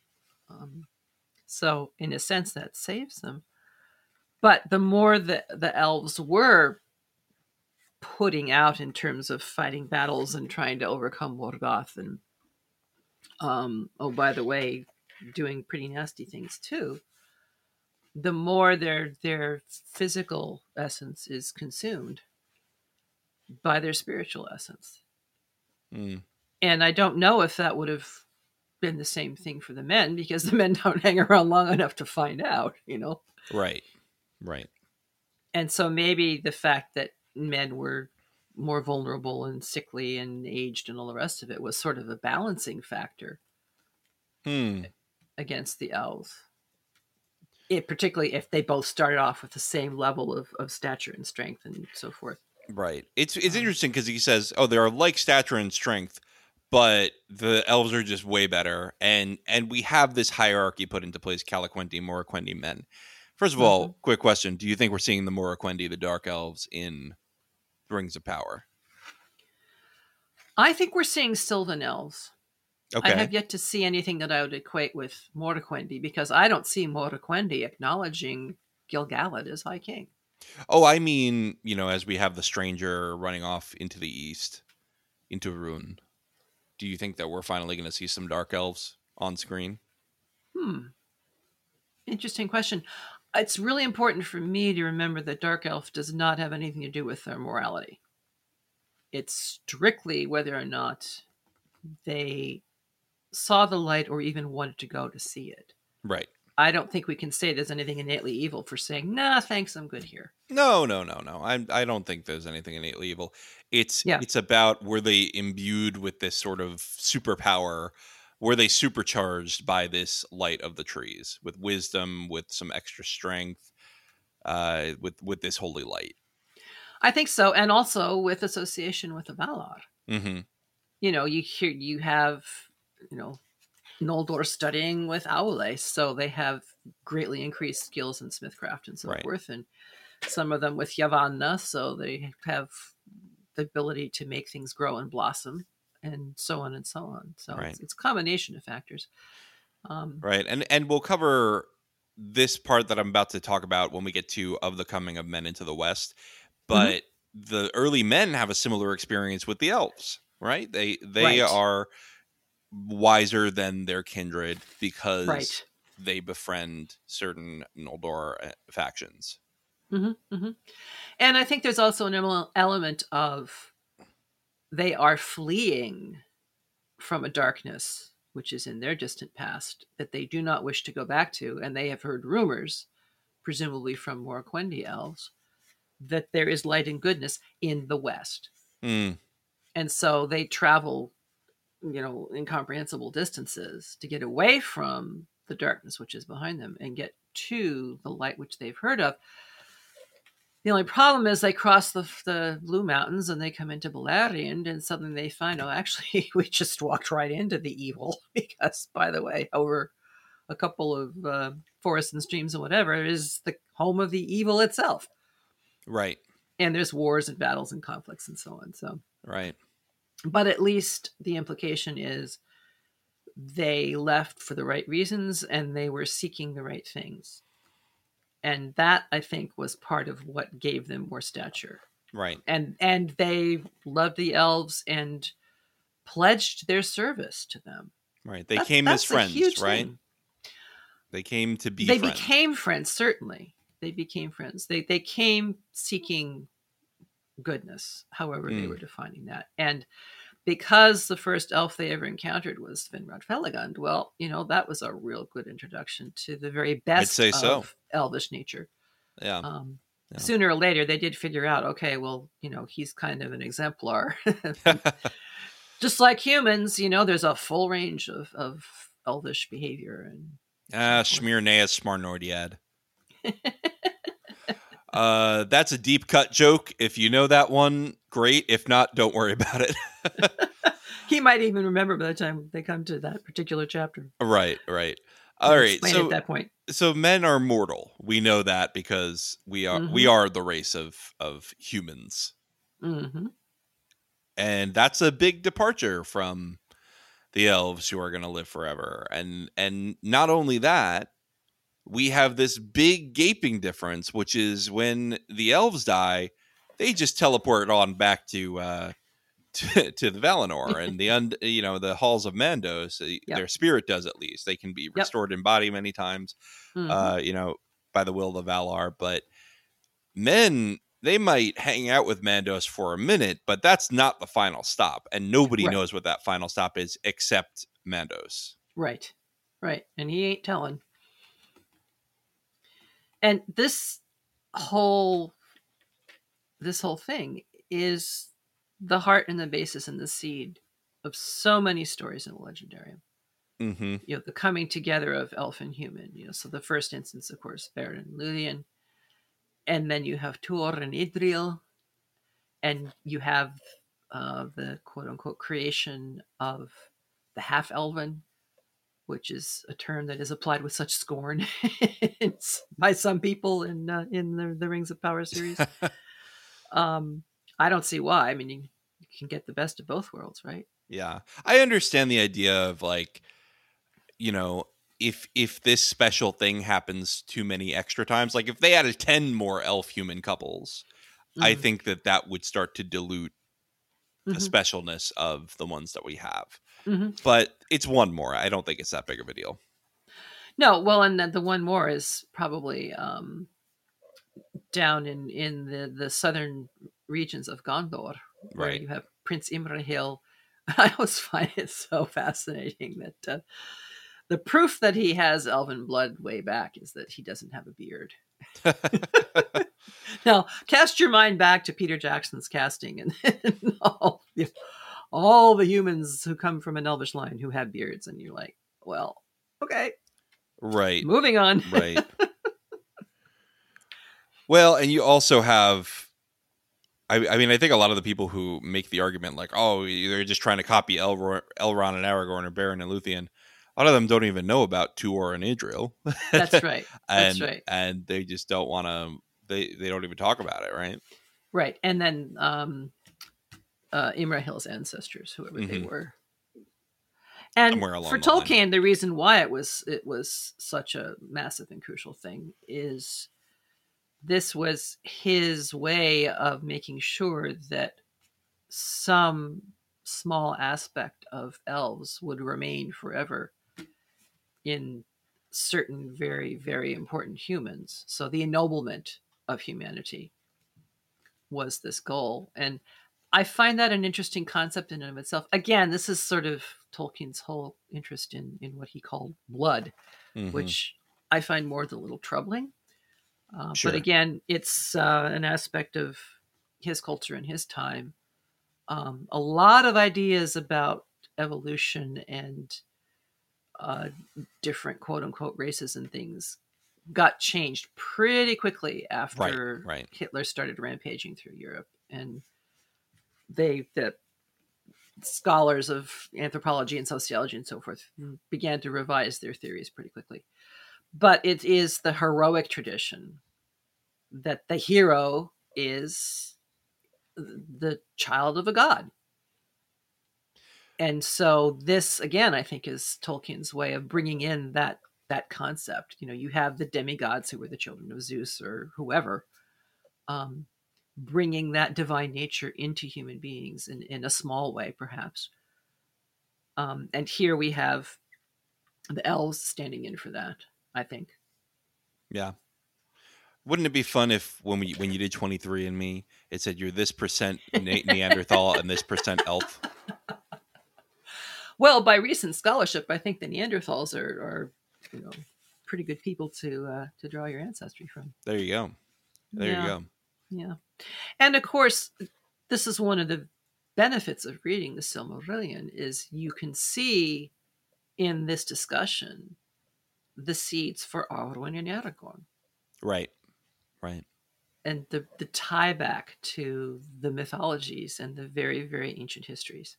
So in a sense, that saves them. But the more the elves were putting out in terms of fighting battles and trying to overcome Morgoth and, by the way, doing pretty nasty things too, the more their physical essence is consumed by their spiritual essence. Mm. And I don't know if that would have been the same thing for the men, because the men don't hang around long enough to find out, Right. And so maybe the fact that men were more vulnerable and sickly and aged and all the rest of it was sort of a balancing factor against the elves. Particularly if they both started off with the same level of stature and strength and so forth. Right. It's interesting because he says, they are like stature and strength, but the elves are just way better. And we have this hierarchy put into place: Calaquendi, Morroquendi men. First of all, quick question. Do you think we're seeing the Morroquendi, the Dark Elves, in Rings of Power? I think we're seeing Sylvan Elves. Okay. I have yet to see anything that I would equate with Morroquendi, because I don't see Morroquendi acknowledging Gil-galad as High King. Oh, I mean, as we have the stranger running off into the east, into Rhûn, do you think that we're finally going to see some Dark Elves on screen? Interesting question. It's really important for me to remember that Dark Elf does not have anything to do with their morality. It's strictly whether or not they saw the light or even wanted to go to see it. Right. I don't think we can say there's anything innately evil for saying, nah, thanks, I'm good here. No. I don't think there's anything innately evil. It's about, were they imbued with this sort of superpower? Were they supercharged by this light of the trees, with wisdom, with some extra strength, with this holy light? I think so, and also with association with the Valar. Mm-hmm. You have Noldor studying with Aule, so they have greatly increased skills in smithcraft and so forth, and some of them with Yavanna, so they have the ability to make things grow and blossom, and so on and so on. So it's a combination of factors. Right, and we'll cover this part that I'm about to talk about when we get to Of the Coming of Men into the West. But the early men have a similar experience with the elves, right? They Right. are wiser than their kindred because Right. they befriend certain Noldor factions. And I think there's also an element of they are fleeing from a darkness which is in their distant past that they do not wish to go back to, and they have heard rumors, presumably from Morquendi elves, that there is light and goodness in the West. Mm. And so they travel, incomprehensible distances to get away from the darkness which is behind them and get to the light which they've heard of. The only problem is they cross the Blue Mountains and they come into Beleriand, and suddenly they find, oh, actually, we just walked right into the evil because, by the way, over a couple of forests and streams and whatever is the home of the evil itself. Right. And there's wars and battles and conflicts and so on. So, right. But at least the implication is they left for the right reasons and they were seeking the right things. And that, I think, was part of what gave them more stature. Right. And they loved the elves and pledged their service to them. Right. They came as friends, right? Thing. They came to be friends. They became friends, certainly. They became friends. They came seeking goodness, however they were defining that. And because the first elf they ever encountered was Finrod Felagund, well, that was a real good introduction to the very best of elvish nature. Yeah. Sooner or later, they did figure out, okay, well, he's kind of an exemplar. Just like humans, there's a full range of elvish behavior. Schmiernaeus Smarnordiad. That's a deep cut joke. If you know that one, great. If not, don't worry about it. He might even remember by the time they come to that particular chapter. Right. All right. So at that point, so men are mortal. We know that because we are the race of humans, and that's a big departure from the elves who are going to live forever. And not only that, we have this big gaping difference, which is when the elves die, they just teleport on back to the Valinor and the halls of Mandos. Their spirit does, at least. They can be restored in body many times, by the will of the Valar. But men, they might hang out with Mandos for a minute, but that's not the final stop. And nobody knows what that final stop is except Mandos. Right. And he ain't telling. And this whole thing is the heart and the basis and the seed of so many stories in the Legendarium. The coming together of elf and human. So the first instance, of course, Beren and Luthien, and then you have Tuor and Idril, and you have the quote unquote creation of the half-elven, which is a term that is applied with such scorn by some people in the Rings of Power series. I don't see why. I mean, you can get the best of both worlds, right? Yeah. I understand the idea of if this special thing happens too many extra times, like if they added 10 more elf-human couples, I think that would start to dilute the specialness of the ones that we have. But it's one more. I don't think it's that big of a deal. No, well, and the one more is probably down in the southern regions of Gondor, where you have Prince Imrahil. I always find it so fascinating that the proof that he has elven blood way back is that he doesn't have a beard. Now, cast your mind back to Peter Jackson's casting and all the humans who come from an elvish line who have beards, and you're like, well, okay. Right. Moving on. Right. Well, and you also have, I mean, I think a lot of the people who make the argument like, oh, they're just trying to copy Elrond and Aragorn or Beren and Luthien, a lot of them don't even know about Tuor and Idril. That's right. That's right. And they just don't want to, they don't even talk about it, right? Right. And then Imrahil's ancestors, whoever they were. And for Tolkien, the reason why it was such a massive and crucial thing is this was his way of making sure that some small aspect of elves would remain forever in certain very, very important humans. So the ennoblement of humanity was this goal. And I find that an interesting concept in and of itself. Again, this is sort of Tolkien's whole interest in what he called blood, which I find more than a little troubling. Sure. But again, it's an aspect of his culture and his time. A lot of ideas about evolution and different quote unquote races and things got changed pretty quickly after Hitler started rampaging through Europe. And the scholars of anthropology and sociology and so forth began to revise their theories pretty quickly. But it is the heroic tradition that the hero is the child of a god. And so this, again, I think is Tolkien's way of bringing in that concept. You know, you have the demigods who were the children of Zeus or whoever, bringing that divine nature into human beings in a small way, perhaps. And here we have the elves standing in for that, I think. Yeah. Wouldn't it be fun if when you did 23andMe, it said you're this percent Neanderthal and this percent elf? Well, by recent scholarship, I think the Neanderthals are pretty good people to draw your ancestry from. There you go. There you go. Yeah. And of course, this is one of the benefits of reading the Silmarillion is you can see in this discussion the seeds for Arwen and Aragorn. Right. And the tie back to the mythologies and the very, very ancient histories.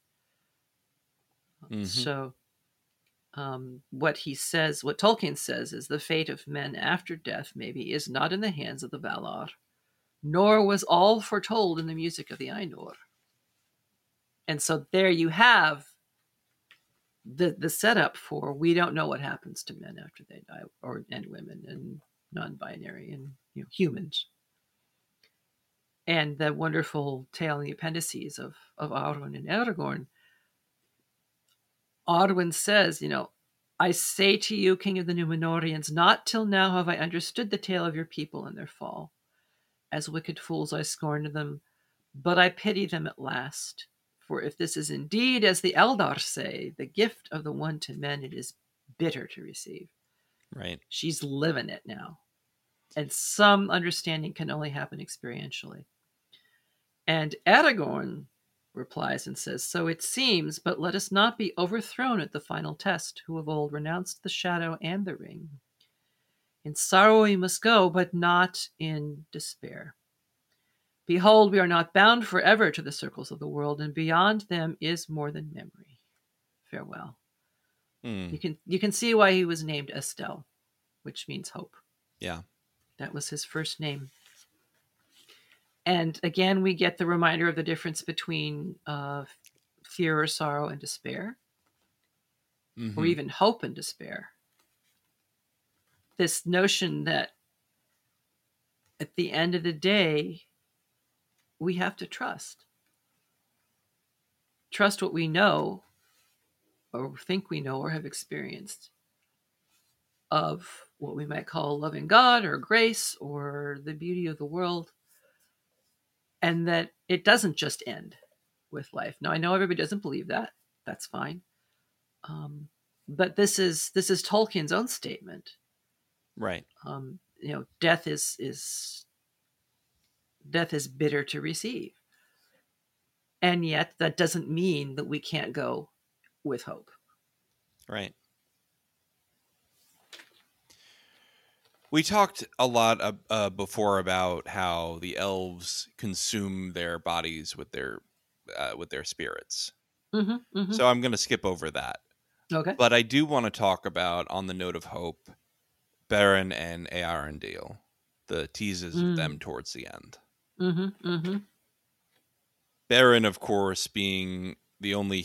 So what Tolkien says is the fate of men after death maybe is not in the hands of the Valar, nor was all foretold in the music of the Ainur. And so there you have the setup for we don't know what happens to men after they die, and women and non-binary and humans. And the wonderful tale in the appendices of Arwen and Aragorn. Arwen says, I say to you, King of the Númenóreans, not till now have I understood the tale of your people and their fall. As wicked fools I scorned them, but I pity them at last. For if this is indeed, as the Eldar say, the gift of the one to men, it is bitter to receive. Right. She's living it now. And some understanding can only happen experientially. And Aragorn replies and says, so it seems, but let us not be overthrown at the final test, who of old renounced the shadow and the ring. In sorrow we must go, but not in despair. Behold, we are not bound forever to the circles of the world, and beyond them is more than memory. Farewell. You can see why he was named Estelle, which means hope. Yeah. That was his first name. And again, we get the reminder of the difference between fear or sorrow and despair, or even hope and despair. This notion that at the end of the day, we have to trust. Trust what we know, or think we know, or have experienced of what we might call a loving God, or grace, or the beauty of the world. And that it doesn't just end with life. Now, I know everybody doesn't believe that. That's fine. But this is Tolkien's own statement. Right. Death is bitter to receive. And yet that doesn't mean that we can't go with hope. Right. We talked a lot before about how the elves consume their bodies with their spirits. So I'm going to skip over that. Okay. But I do want to talk about, on the note of hope, Beren and Eärendil, the teases of them towards the end. Beren, of course, being the only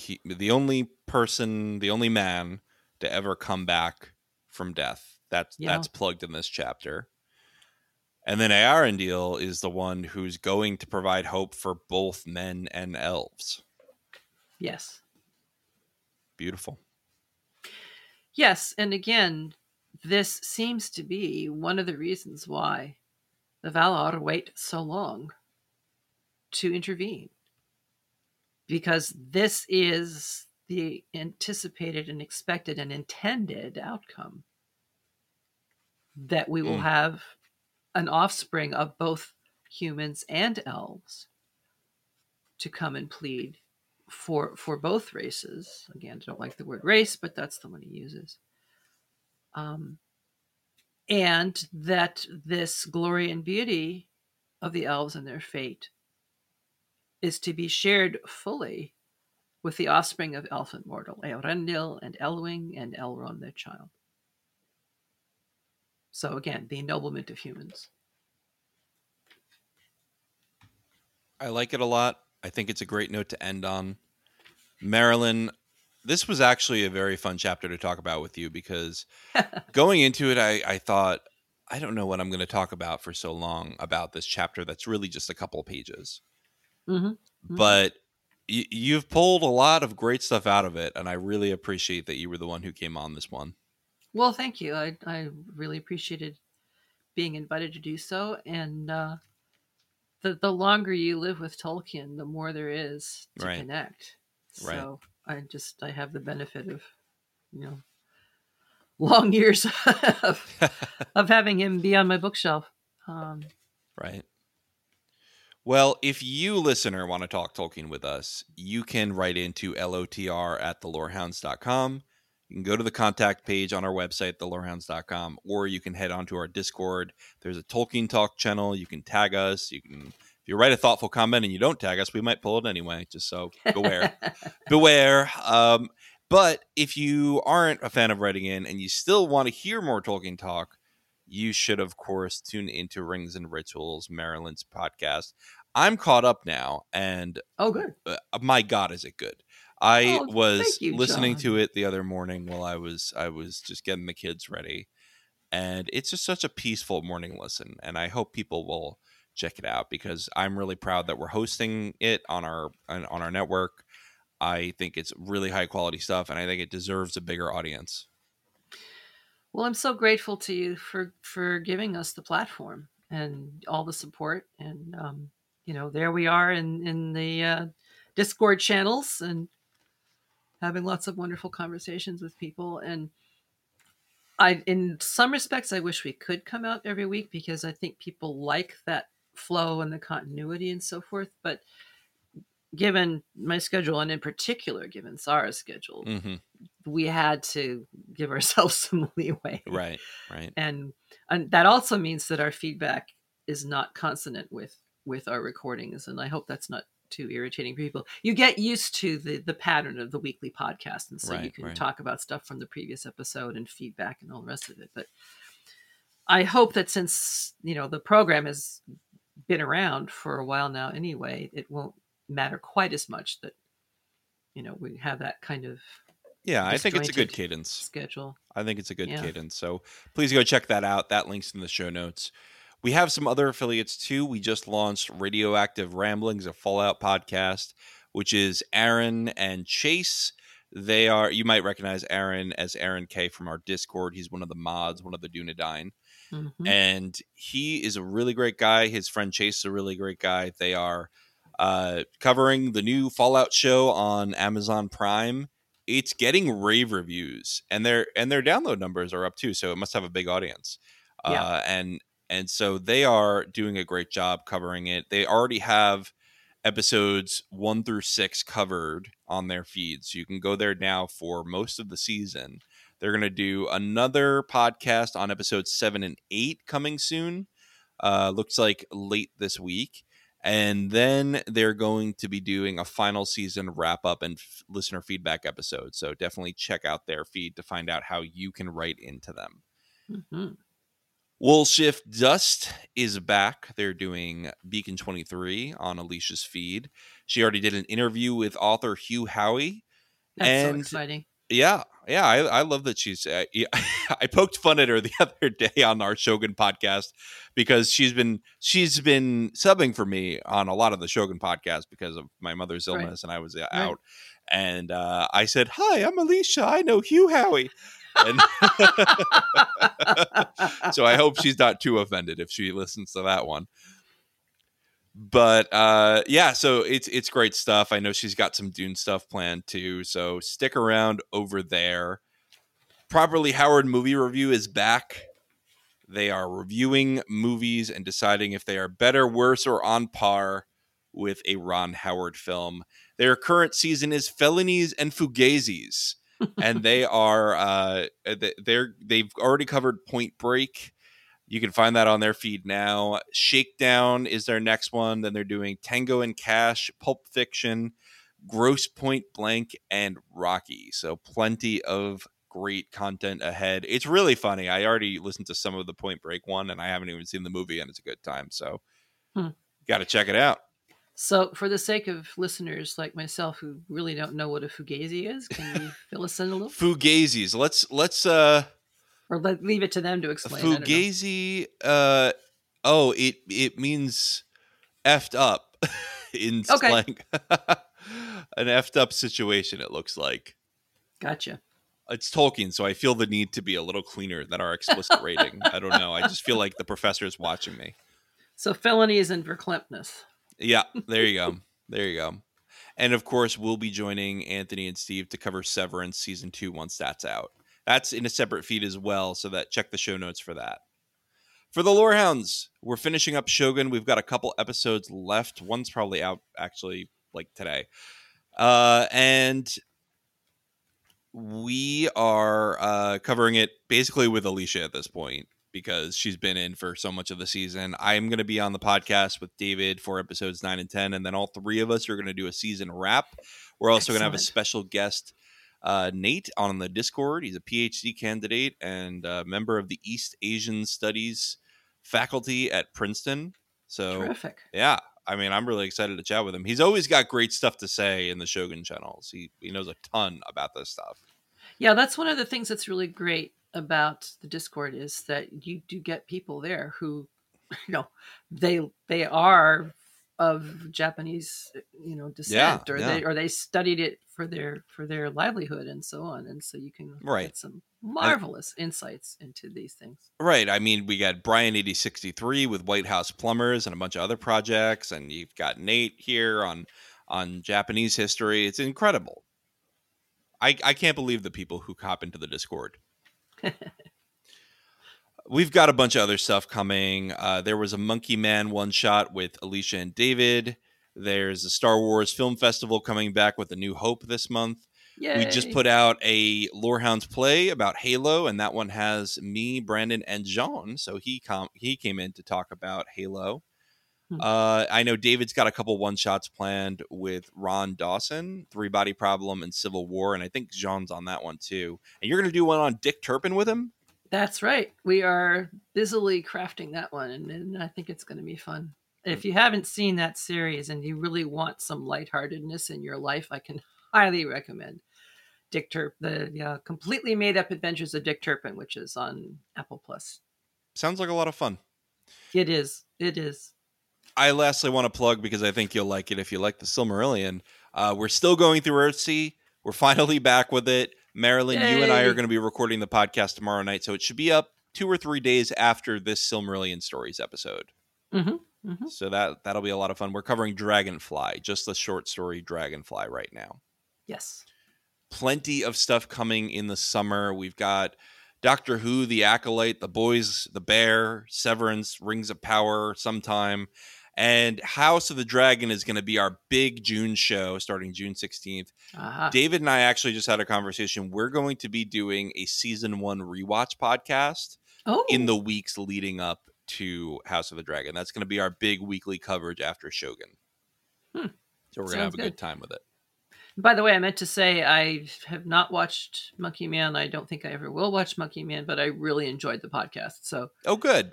man to ever come back from death. That's plugged in this chapter. And then Arundel is the one who's going to provide hope for both men and elves. Yes. Beautiful. Yes, and again, this seems to be one of the reasons why the Valar wait so long to intervene. Because this is the anticipated and expected and intended outcome. That we will have an offspring of both humans and elves to come and plead for both races. Again, I don't like the word race, but that's the one he uses. And that this glory and beauty of the elves and their fate is to be shared fully with the offspring of elf and mortal, Eorendil and Elwing and Elrond, their child. So again, the ennoblement of humans. I like it a lot. I think it's a great note to end on. Marilyn, this was actually a very fun chapter to talk about with you because going into it, I thought, I don't know what I'm going to talk about for so long about this chapter that's really just a couple of pages. Mm-hmm. Mm-hmm. But you've pulled a lot of great stuff out of it, and I really appreciate that you were the one who came on this one. Well, thank you. I really appreciated being invited to do so. And the longer you live with Tolkien, the more there is to Right. connect. Right. So I have the benefit of, long years of having him be on my bookshelf. Right. Well, if you, listener, want to talk Tolkien with us, you can write into lotr@thelorehounds.com. You can go to the contact page on our website, thelorehounds.com, or you can head onto our Discord. There's a Tolkien Talk channel. You can tag us. If you write a thoughtful comment and you don't tag us, we might pull it anyway, just so beware. Beware. But if you aren't a fan of writing in and you still want to hear more Tolkien Talk, you should, of course, tune into Rings and Rituals, Marilyn's podcast. I'm caught up now, and good. My God, is it good? I was thank you, listening John. to it the other morning while I was just getting the kids ready, and it's just such a peaceful morning listen. And I hope people will check it out because I'm really proud that we're hosting it on our network. I think it's really high quality stuff, and I think it deserves a bigger audience. Well, I'm so grateful to you for giving us the platform and all the support. And, there we are in the Discord channels and having lots of wonderful conversations with people. And in some respects, I wish we could come out every week because I think people like that flow and the continuity and so forth. But given my schedule, and in particular, given Sarah's schedule, we had to give ourselves some leeway. Right. And that also means that our feedback is not consonant with our recordings. And I hope that's not too irritating for people. You get used to the pattern of the weekly podcast. And so you can talk about stuff from the previous episode and feedback and all the rest of it. But I hope that since, the program has been around for a while now anyway, it won't matter quite as much that, we have that kind of I think it's a good cadence schedule. I think it's a good cadence. So please go check that out. That link's in the show notes. We have some other affiliates too. We just launched Radioactive Ramblings, a Fallout podcast, which is Aaron and Chase. You might recognize Aaron as Aaron K from our Discord. He's one of the mods, one of the Dunedain. Mm-hmm. And he is a really great guy. His friend Chase is a really great guy. They are covering the new Fallout show on Amazon Prime. It's getting rave reviews, and their download numbers are up too. So it must have a big audience. And so they are doing a great job covering it. They already have episodes 1 through 6 covered on their feed. So you can go there now for most of the season. They're going to do another podcast on episodes 7 and 8 coming soon. Looks like late this week. And then they're going to be doing a final season wrap up and listener feedback episode. So definitely check out their feed to find out how you can write into them. Mm-hmm. Wool Shift Dust is back. They're doing Beacon 23 on Alicia's feed. She already did an interview with author Hugh Howey. That's so exciting. Yeah. Yeah, I love that she's. I poked fun at her the other day on our Shogun podcast because she's been subbing for me on a lot of the Shogun podcast because of my mother's illness, and I was out. And I said, "Hi, I'm Alicia. I know Hugh Howey." And so I hope she's not too offended if she listens to that one. But yeah, so it's great stuff. I know she's got some Dune stuff planned too, so stick around over there. Properly Howard Movie Review is back. They are reviewing movies and deciding if they are better, worse, or on par with a Ron Howard film. Their current season is Felonies and Fugazis, and they are they've already covered Point Break. You can find that on their feed now. Shakedown is their next one. Then they're doing Tango and Cash, Pulp Fiction, Gross Point Blank, and Rocky. So plenty of great content ahead. It's really funny. I already listened to some of the Point Break one, and I haven't even seen the movie, and it's a good time. So got to check it out. So for the sake of listeners like myself who really don't know what a fugazi is, can you fill us in a little? Fugazis. Let's or leave it to them to explain. Fugazi. It means effed up in slang. An effed up situation. It looks like. Gotcha. It's Tolkien, so I feel the need to be a little cleaner than our explicit rating. I don't know. I just feel like the professor is watching me. So felonies and verklempt. Yeah, there you go. There you go. And of course, we'll be joining Anthony and Steve to cover Severance Season 2 once that's out. That's in a separate feed as well, so that check the show notes for that. For the Lorehounds, we're finishing up Shogun. We've got a couple episodes left. One's probably out, actually, like today. And we are covering it basically with Alicia at this point because she's been in for so much of the season. I'm going to be on the podcast with David for episodes 9 and 10, and then all three of us are going to do a season wrap. We're also going to have a special guest, Nate, on the Discord. He's a PhD candidate and a member of the East Asian Studies faculty at Princeton. So, terrific. Yeah. I mean, I'm really excited to chat with him. He's always got great stuff to say in the Shogun channels. He knows a ton about this stuff. Yeah, that's one of the things that's really great about the Discord is that you do get people there who, they are of Japanese, descent, or they studied it for their livelihood and so on, and so you can get some marvelous insights into these things. Right. I mean, we got Brian 8063 with White House Plumbers and a bunch of other projects, and you've got Nate here on Japanese history. It's incredible. I can't believe the people who hop into the Discord. We've got a bunch of other stuff coming. There was a Monkey Man one-shot with Alicia and David. There's a Star Wars Film Festival coming back with A New Hope this month. Yay. We just put out a Lorehounds play about Halo, and that one has me, Brandon, and John. So he came in to talk about Halo. I know David's got a couple one-shots planned with Ron Dawson, Three Body Problem, and Civil War, and I think Jean's on that one too. And you're going to do one on Dick Turpin with him? That's right. We are busily crafting that one, and I think it's going to be fun. If you haven't seen that series and you really want some lightheartedness in your life, I can highly recommend Dick Turpin, the completely made-up Adventures of Dick Turpin, which is on Apple Plus. Sounds like a lot of fun. It is. It is. I lastly want to plug, because I think you'll like it if you like the Silmarillion. We're still going through Earthsea. We're finally back with it. Marilyn, you and I are going to be recording the podcast tomorrow night, so it should be up 2 or 3 days after this Silmarillion Stories episode. Mm-hmm. Mm-hmm. So that'll be a lot of fun. We're covering Dragonfly, just the short story Dragonfly right now. Yes. Plenty of stuff coming in the summer. We've got Doctor Who, The Acolyte, The Boys, The Bear, Severance, Rings of Power sometime. And House of the Dragon is going to be our big June show starting June 16th. Uh-huh. David and I actually just had a conversation. We're going to be doing a season 1 rewatch podcast in the weeks leading up to House of the Dragon. That's going to be our big weekly coverage after Shogun. So we're going to have a good time with it. By the way, I meant to say I have not watched Monkey Man. I don't think I ever will watch Monkey Man, but I really enjoyed the podcast. So, good.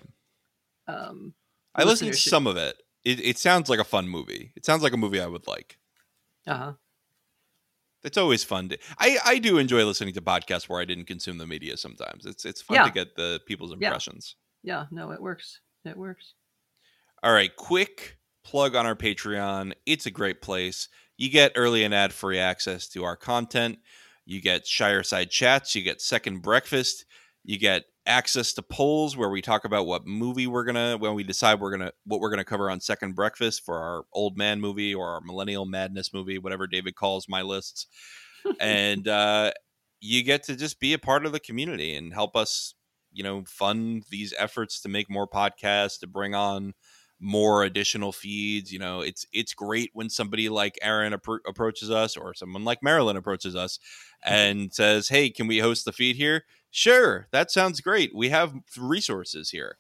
I listened to some of it. It sounds like a fun movie. It sounds like a movie I would like. Uh-huh. It's always fun. I do enjoy listening to podcasts where I didn't consume the media sometimes. It's fun to get the people's impressions. Yeah, no, it works. It works. All right, quick plug on our Patreon. It's a great place. You get early and ad-free access to our content. You get Shireside chats. You get second breakfast. You get access to polls where we talk about what movie when we decide what we're gonna cover on second breakfast for our old man movie or our millennial madness movie, whatever David calls my lists. And you get to just be a part of the community and help us, fund these efforts to make more podcasts, to bring on more additional feeds. It's great when somebody like Aaron approaches us, or someone like Marilyn approaches us and says, hey, can we host the feed here? Sure, that sounds great. We have resources here.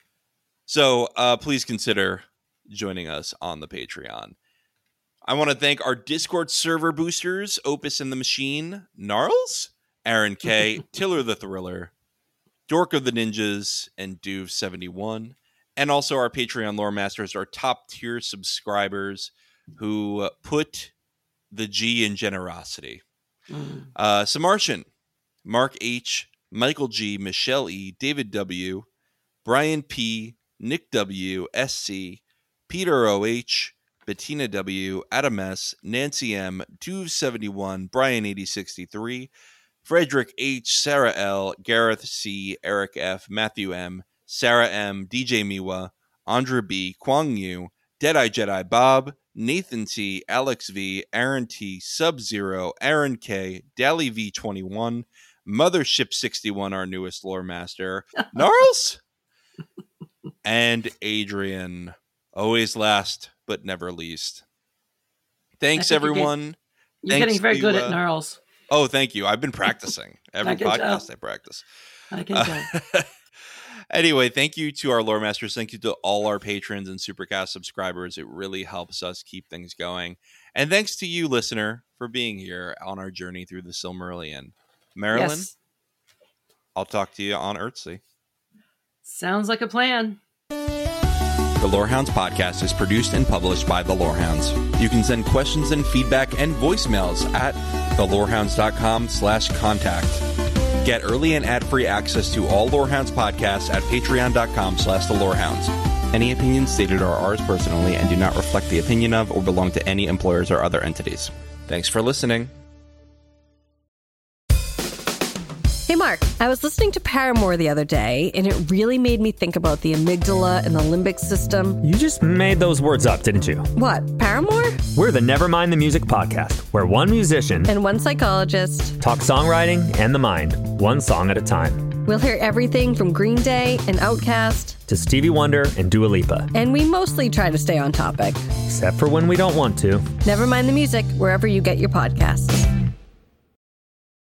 So please consider joining us on the Patreon. I want to thank our Discord server boosters, Opus and the Machine, Gnarls, Aaron K, Tiller the Thriller, Dork of the Ninjas, and Duve71. And also our Patreon lore masters, our top tier subscribers who put the G in generosity. Samartian, Mark H, Michael G, Michelle E, David W, Brian P, Nick W, SC, Peter OH, Bettina W, Adam S, Nancy M, Duve71, Brian 8063, Frederick H, Sarah L, Gareth C, Eric F, Matthew M, Sarah M, DJ Miwa, Andra B, Kwang Yu, Deadeye Jedi Bob, Nathan T, Alex V, Aaron T, Sub-Zero, Aaron K, Dally V21, Mothership 61, our newest lore master, Gnarls, and Adrian. Always last, but never least. Thanks, everyone. You're getting very good at Gnarls. Oh, thank you. I've been practicing. Every podcast I practice. I can tell. Anyway, thank you to our lore masters. Thank you to all our patrons and Supercast subscribers. It really helps us keep things going. And thanks to you, listener, for being here on our journey through the Silmarillion. Marilyn, yes. I'll talk to you on Earthsea. Sounds like a plan. The Lorehounds podcast is produced and published by The Lorehounds. You can send questions and feedback and voicemails at thelorehounds.com/contact. Get early and ad-free access to all Lorehounds podcasts at patreon.com/thelorehounds. Any opinions stated are ours personally and do not reflect the opinion of or belong to any employers or other entities. Thanks for listening. Hey, Mark, I was listening to Paramore the other day, and it really made me think about the amygdala and the limbic system. You just made those words up, didn't you? What, Paramore? We're the Nevermind the Music podcast, where one musician and one psychologist talk songwriting and the mind, one song at a time. We'll hear everything from Green Day and Outkast to Stevie Wonder and Dua Lipa. And we mostly try to stay on topic. Except for when we don't want to. Nevermind the Music, wherever you get your podcasts.